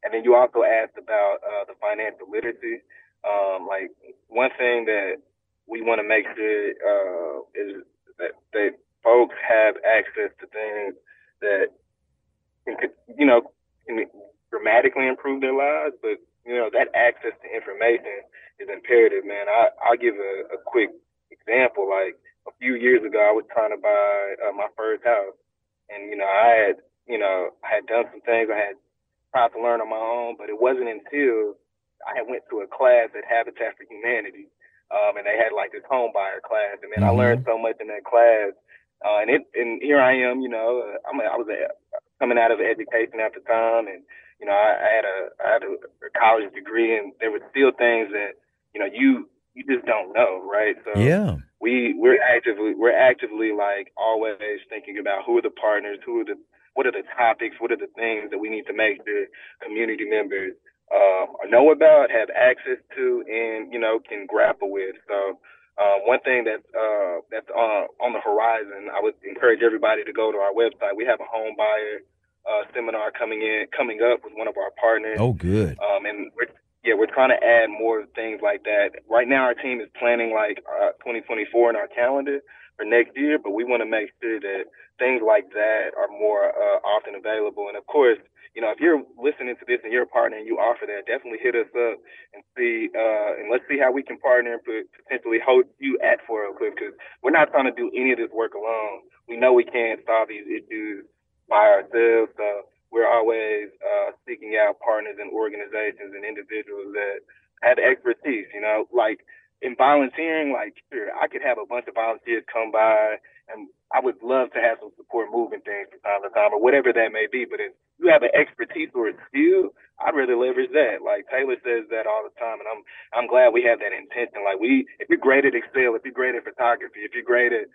And then you also asked about uh, the financial literacy. Um, like one thing that we want to make sure uh, is that, that folks have access to things that can, you know, can dramatically improve their lives. But, you know, that access to information is imperative, man. I, I'll give a, a quick example. Like a few years ago, I was trying to buy uh, my first house. And, you know, I had, you know, I had done some things. I had tried to learn on my own, but it wasn't until I had went to a class at Habitat for Humanity, um, and they had like this home buyer class. And man, mm-hmm. I learned so much in that class. Uh, and it, and here I am, you know, uh, I'm, I was a, coming out of education at the time, and you know, I, I had a, I had a, a college degree, and there were still things that, you know, you, you just don't know, right? So yeah, we, we're actively, we're actively like always thinking about who are the partners, who are the, what are the topics, what are the things that we need to make sure community members um, know about, have access to, and you know, can grapple with. So. Uh, one thing that's uh, that's uh, on the horizon, I would encourage everybody to go to our website. We have a home buyer uh, seminar coming in, coming up with one of our partners. Oh, good. Um, and we're, yeah, we're trying to add more things like that. Right now, our team is planning like uh, twenty twenty-four in our calendar for next year, but we want to make sure that things like that are more uh, often available. And of course, you know, if you're listening to this and you're a partner and you offer that, definitely hit us up and see, uh, and let's see how we can partner and potentially hold you at four oh Cliff, because we're not trying to do any of this work alone. We know we can't solve these issues by ourselves, so we're always uh, seeking out partners and organizations and individuals that have expertise, you know, like in volunteering, like, sure, I could have a bunch of volunteers come by, and I would love to have some support moving things from time to time or whatever that may be, but if you have an expertise or a skill, I'd rather leverage that. Like Taylor says that all the time, and I'm I'm glad we have that intention. Like we, if you're great at Excel, if you're great at photography, if you're great at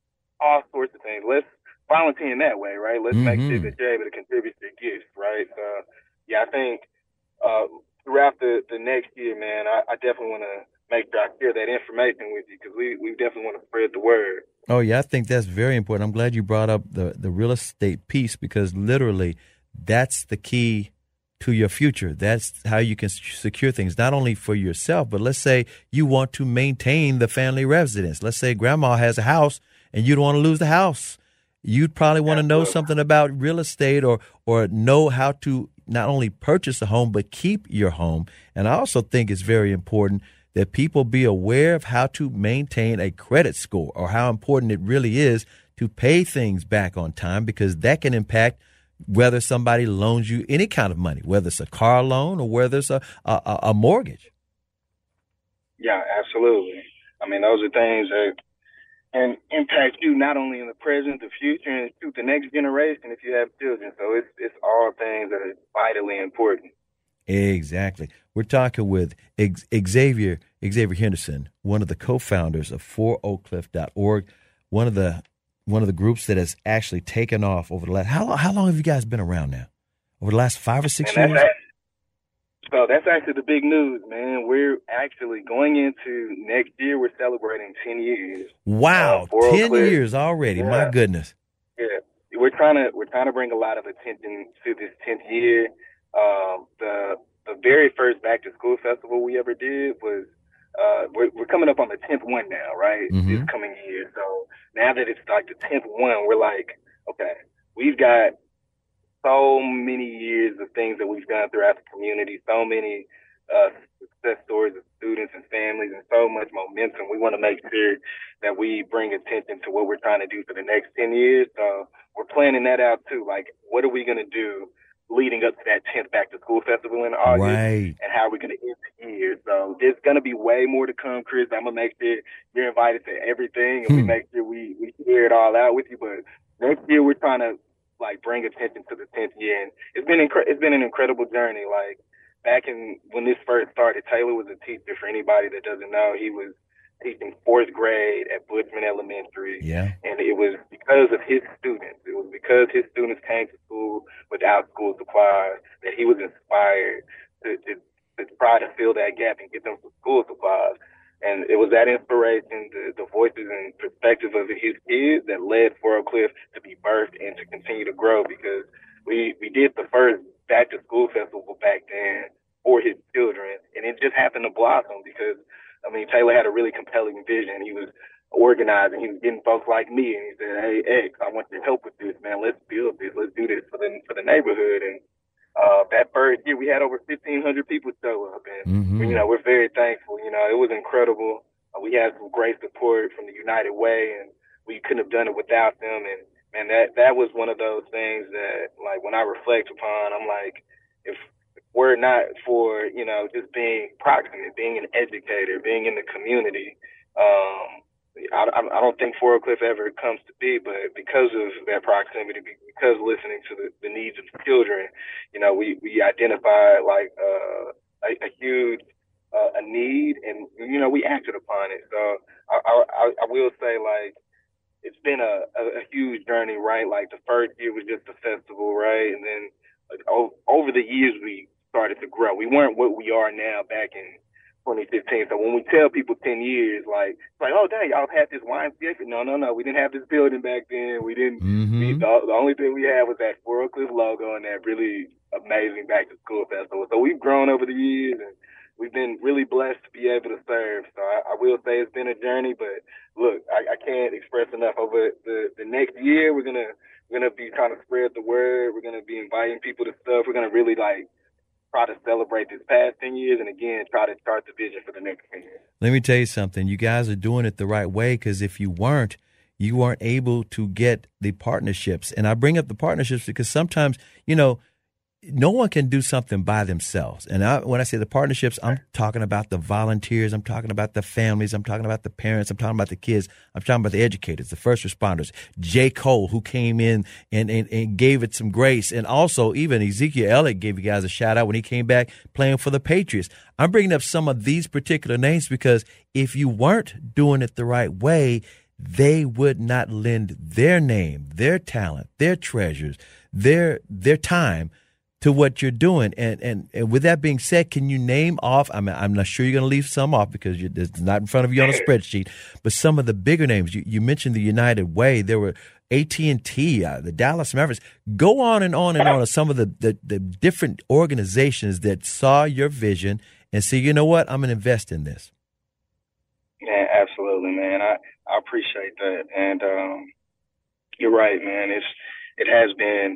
all sorts of things, let's volunteer in that way, right? Let's mm-hmm. make sure that you're able to contribute to your gifts, right? So, yeah, I think uh, throughout the, the next year, man, I, I definitely want to make sure I share that information with you, because we, we definitely want to spread the word. Oh, yeah, I think that's very important. I'm glad you brought up the, the real estate piece, because literally that's the key to your future. That's how you can secure things, not only for yourself, but let's say you want to maintain the family residence. Let's say grandma has a house and you don't want to lose the house. You'd probably want to know something about real estate, or or know how to not only purchase a home, but keep your home. And I also think it's very important that people be aware of how to maintain a credit score, or how important it really is to pay things back on time, because that can impact whether somebody loans you any kind of money, whether it's a car loan or whether it's a, a, a mortgage. Yeah, absolutely. I mean, those are things that can impact you not only in the present, the future, and to the next generation if you have children. So it's it's all things that are vitally important. Exactly. We're talking with Xavier Xavier Henderson, one of the co-founders of four oh cliff dot org, one of the one of the groups that has actually taken off over the last. How long, how long have you guys been around now? Over the last five or six and years? That's, so that's actually the big news, man. We're actually going into next year. We're celebrating ten years. Wow, uh, ten years already. Yeah. My goodness. Yeah, we're trying to we're trying to bring a lot of attention to this tenth year. Um, the the very first back to school festival we ever did was uh, we're, we're coming up on the tenth one now, right? Mm-hmm. This coming year. So now that it's like the tenth one, we're like, okay, we've got so many years of things that we've done throughout the community, so many uh, success stories of students and families, and so much momentum. We want to make sure that we bring attention to what we're trying to do for the next ten years. So we're planning that out too. Like, what are we going to do leading up to that tenth Back to School Festival in August, right, and how are we going to end the year? So there's going to be way more to come, Chris. I'm going to make sure you're invited to everything, and hmm. we make sure we, we share it all out with you. But next year, we're trying to, like, bring attention to the tenth year. And it's been incre- it's been an incredible journey. Like, back in when this first started, Taylor was a teacher. For anybody that doesn't know, he was teaching fourth grade at Bushman Elementary. Yeah. And it was because of his students. It was because his students came to school without school supplies that he was inspired to, to, to try to fill that gap and get them some school supplies. And it was that inspiration, the, the voices and perspective of his kids that led four oh Cliff to be birthed and to continue to grow, because we, we did the first back to school festival back then for his children, and it just happened to blossom because, I mean, Taylor had a really compelling vision. He was organizing. He was getting folks like me, and he said, "Hey, X, I want your help with this, man. Let's build this. Let's do this for the for the neighborhood." And uh, that first year, we had over fifteen hundred people show up, and Mm-hmm. you know, we're very thankful. You know, it was incredible. Uh, we had some great support from the United Way, and we couldn't have done it without them. And man, that that was one of those things that, like, when I reflect upon, I'm like, if were it not for, you know, just being proximate, being an educator, being in the community, um, I, I don't think Fort Oak Cliff ever comes to be, but because of that proximity, because listening to the, the needs of children, you know, we, we identified like uh, a, a huge uh, a need, and, you know, we acted upon it. So I, I, I will say, like, it's been a, a, a huge journey, right? Like, the first year was just a festival, right? And then like, o- over the years, we started to grow. We weren't what we are now back in twenty fifteen. So when we tell people ten years, like, it's like, oh, dang, y'all had this Y M C A. No, no, no. We didn't have this building back then. We didn't. Mm-hmm. We, the, the only thing we had was that Fort Oak Cliff logo and that really amazing back to school festival. So we've grown over the years, and we've been really blessed to be able to serve. So I, I will say it's been a journey, but look, I, I can't express enough. Over the, the next year, we're gonna we're gonna be trying to spread the word. We're gonna be inviting people to stuff. We're gonna really like try to celebrate this past ten years, and again, try to start the vision for the next ten years. Let me tell you something. You guys are doing it the right way, because if you weren't, you weren't able to get the partnerships. And I bring up the partnerships because sometimes, you know, no one can do something by themselves. And I, when I say the partnerships, I'm talking about the volunteers. I'm talking about the families. I'm talking about the parents. I'm talking about the kids. I'm talking about the educators, the first responders. J. Cole, who came in and, and, and gave it some grace. And also even Ezekiel Elliott gave you guys a shout out when he came back playing for the Patriots. I'm bringing up some of these particular names because if you weren't doing it the right way, they would not lend their name, their talent, their treasures, their their time to what you're doing. And, and and with that being said, can you name off, I mean, I'm not sure you're going to leave some off because you, it's not in front of you on a spreadsheet, but some of the bigger names. You, you mentioned the United Way. There were A T and T, uh, the Dallas Mavericks. Go on and on and on of some of the, the, the different organizations that saw your vision and say, you know what, I'm going to invest in this. Yeah, absolutely, man. I, I appreciate that. And um, you're right, man. It's It has been,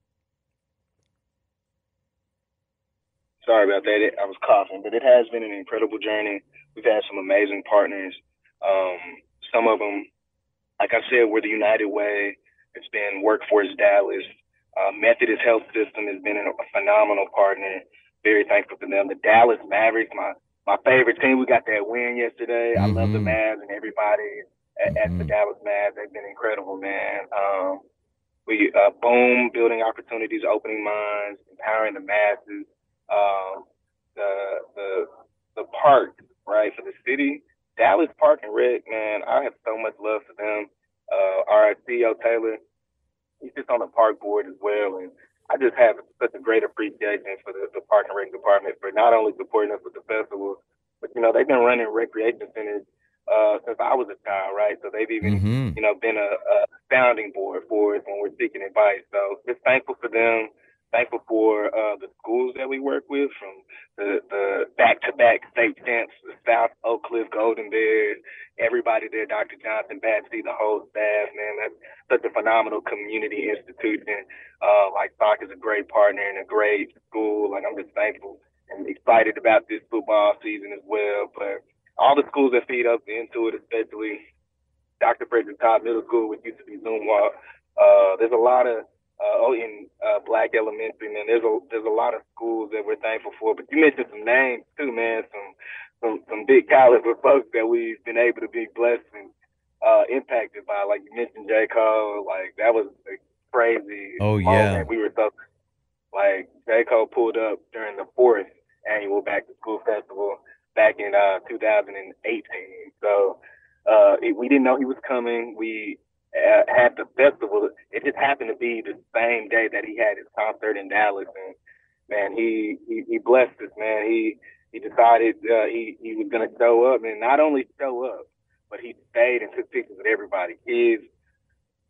sorry about that. It, I was coughing, but it has been an incredible journey. We've had some amazing partners. Um, some of them, like I said, were the United Way. It's been Workforce Dallas. Uh, Methodist Health System has been a phenomenal partner. Very thankful for them. The Dallas Mavericks, my, my favorite team. We got that win yesterday. Mm-hmm. I love the Mavs and everybody at, mm-hmm. at the Dallas Mavs. They've been incredible, man. Um, we uh, Boom, building opportunities, opening minds, empowering the masses. Um, the the the park, right, for the city, Dallas Park and Rec, man, I have so much love for them. Uh, our C E O Taylor, he sits on the park board as well, and I just have such a great appreciation for the, the Park and Rec department for not only supporting us with the festival, but you know they've been running recreation centers uh, since I was a child, right? So they've even mm-hmm. you know been a, a founding board for us when we're seeking advice. So just thankful for them. Thankful for uh, the schools that we work with, from the, the back-to-back state champs, the South Oak Cliff Golden Bears, everybody there, Doctor Johnson, Batsy, the whole staff, man. That's such a phenomenal community institution. Uh, like, S O C is a great partner and a great school. Like, I'm just thankful and excited about this football season as well. But all the schools that feed up into it, especially Doctor Frederick Todd Middle School, which used to be Zoombwalk, uh, there's a lot of Uh, oh, in uh, Black Elementary, man, there's a there's a lot of schools that we're thankful for. But you mentioned some names too, man. Some some some big caliber folks that we've been able to be blessed and uh, impacted by. Like you mentioned, J. Cole. Like that was a crazy. Oh moment. yeah. We were so like J. Cole pulled up during the fourth annual Back to School Festival back in uh, two thousand eighteen. So uh, it, we didn't know he was coming. We Uh, had the festival. It just happened to be the same day that he had his concert in Dallas, and man, he he, he blessed us, man. He he decided uh, he he was gonna show up, and not only show up, but he stayed and took pictures with everybody, kids,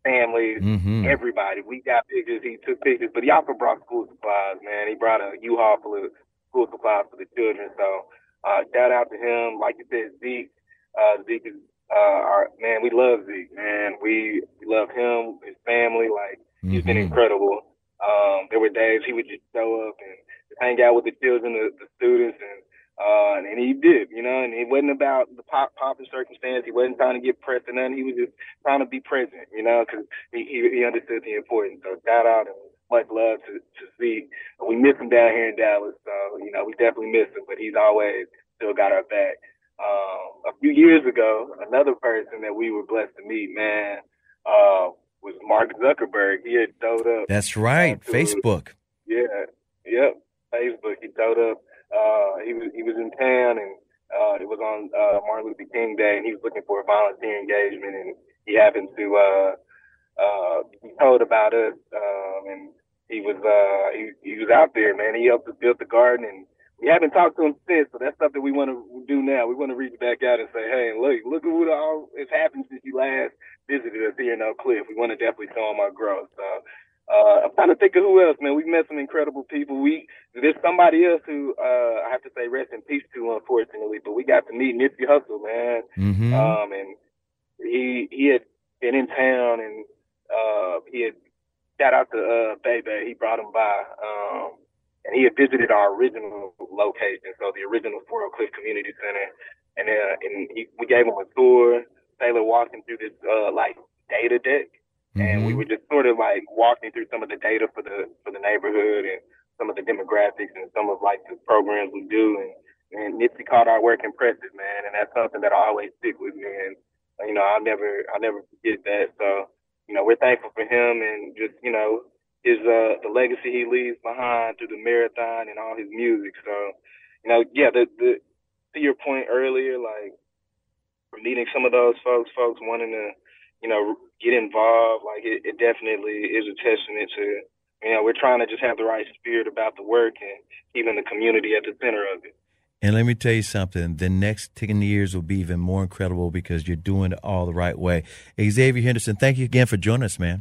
family, mm-hmm. everybody. We got pictures. He took pictures, but he also brought school supplies, man. He brought a U-Haul full of school supplies for the children. So uh, shout out to him. Like you said, Zeke. Uh, Zeke is uh, our man. We love Zeke, man. We, we love him, his family. Like mm-hmm. he's been incredible. Um, there were days he would just show up and just hang out with the children, the, the students, and uh, and, and he did, you know. And it wasn't about the pop, pop and circumstance. He wasn't trying to get pressed or nothing. He was just trying to be present, you know, because he, he he understood the importance. So shout out and much love to to Zeke. We miss him down here in Dallas, so you know we definitely miss him. But he's always still got our back. Um, a few years ago, another person that we were blessed to meet, man, uh, was Mark Zuckerberg. He had showed up. That's right, Facebook. Yeah, yep, Facebook. He showed up. Uh, he was he was in town, and uh, it was on uh, Martin Luther King Day, and he was looking for a volunteer engagement, and he happened to uh, uh, be told about us, um, and he was uh, he he was out there, man. He helped us build the garden, and we haven't talked to him since, so that's something we want to do now. We want to reach back out and say, hey, look, look at what all has happened since you last visited us here in Oak Cliff. We want to definitely show him our growth. So uh, I'm trying to think of who else, man. We've met some incredible people. We There's somebody else who uh, I have to say rest in peace to, unfortunately, but we got to meet Nipsey Hussle, man. Mm-hmm. Um, and he he had been in town, and uh, he had, shout out to uh, Bebe. He brought him by. Um, And he had visited our original location, so the original Fort Oak Cliff Community Center, and uh, and he, we gave him a tour. Taylor walked him through this uh, like data deck, mm-hmm. and we were just sort of like walking through some of the data for the for the neighborhood and some of the demographics and some of like the programs we do. And, and Nipsey called our work impressive, man, and that's something that I always stick with me. And you know, I'll never I'll never forget that. So you know, we're thankful for him and just you know. His uh the legacy he leaves behind through the marathon and all his music. So, you know, yeah, the the to your point earlier, like meeting some of those folks, folks wanting to, you know, get involved, like it, it definitely is a testament to, you know, we're trying to just have the right spirit about the work and keeping the community at the center of it. And let me tell you something, the next ten years will be even more incredible because you're doing it all the right way. Xavier Henderson, thank you again for joining us, man.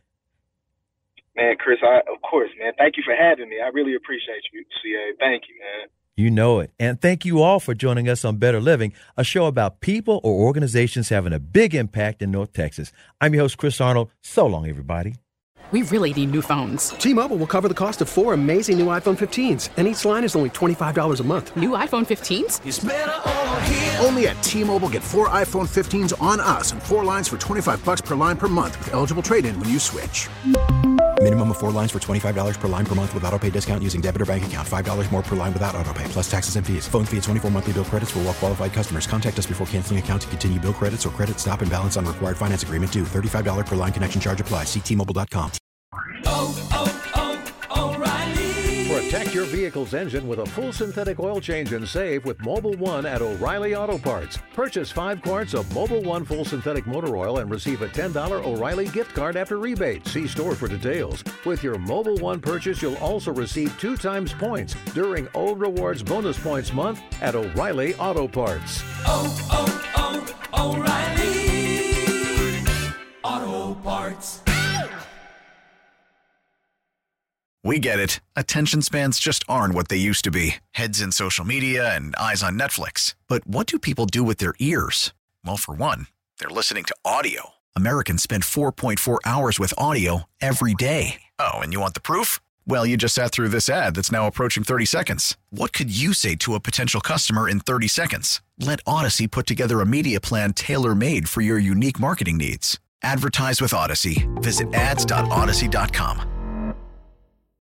Man, Chris, I, of course, man. Thank you for having me. I really appreciate you, C A. Thank you, man. You know it. And thank you all for joining us on Better Living, a show about people or organizations having a big impact in North Texas. I'm your host, Chris Arnold. So long, everybody. We really need new phones. T-Mobile will cover the cost of four amazing new iPhone fifteens, and each line is only twenty-five dollars a month. New iPhone fifteens? It's better over here. Only at T-Mobile, get four iPhone fifteens on us and four lines for twenty-five dollars per line per month with eligible trade-in when you switch. Minimum of four lines for twenty-five dollars per line per month with autopay discount using debit or bank account. five dollars more per line without autopay, plus taxes and fees. Phone fee at twenty-four monthly bill credits for well-qualified customers. Contact us before canceling account to continue bill credits or credit stop and balance on required finance agreement due. thirty-five dollars per line connection charge applies. See T Mobile dot com. Oh, oh, oh, O'Reilly. Protect your vehicle's engine with a full synthetic oil change and save with Mobil one at O'Reilly Auto Parts. Purchase five quarts of Mobil one full synthetic motor oil and receive a ten dollars O'Reilly gift card after rebate. See store for details. With your Mobil one purchase, you'll also receive two times points during O Rewards Bonus Points Month at O'Reilly Auto Parts. Oh, oh, oh, O'Reilly Auto Parts. We get it. Attention spans just aren't what they used to be. Heads in social media and eyes on Netflix. But what do people do with their ears? Well, for one, they're listening to audio. Americans spend four point four hours with audio every day. Oh, and you want the proof? Well, you just sat through this ad that's now approaching thirty seconds. What could you say to a potential customer in thirty seconds? Let Odyssey put together a media plan tailor-made for your unique marketing needs. Advertise with Odyssey. Visit ads dot odyssey dot com.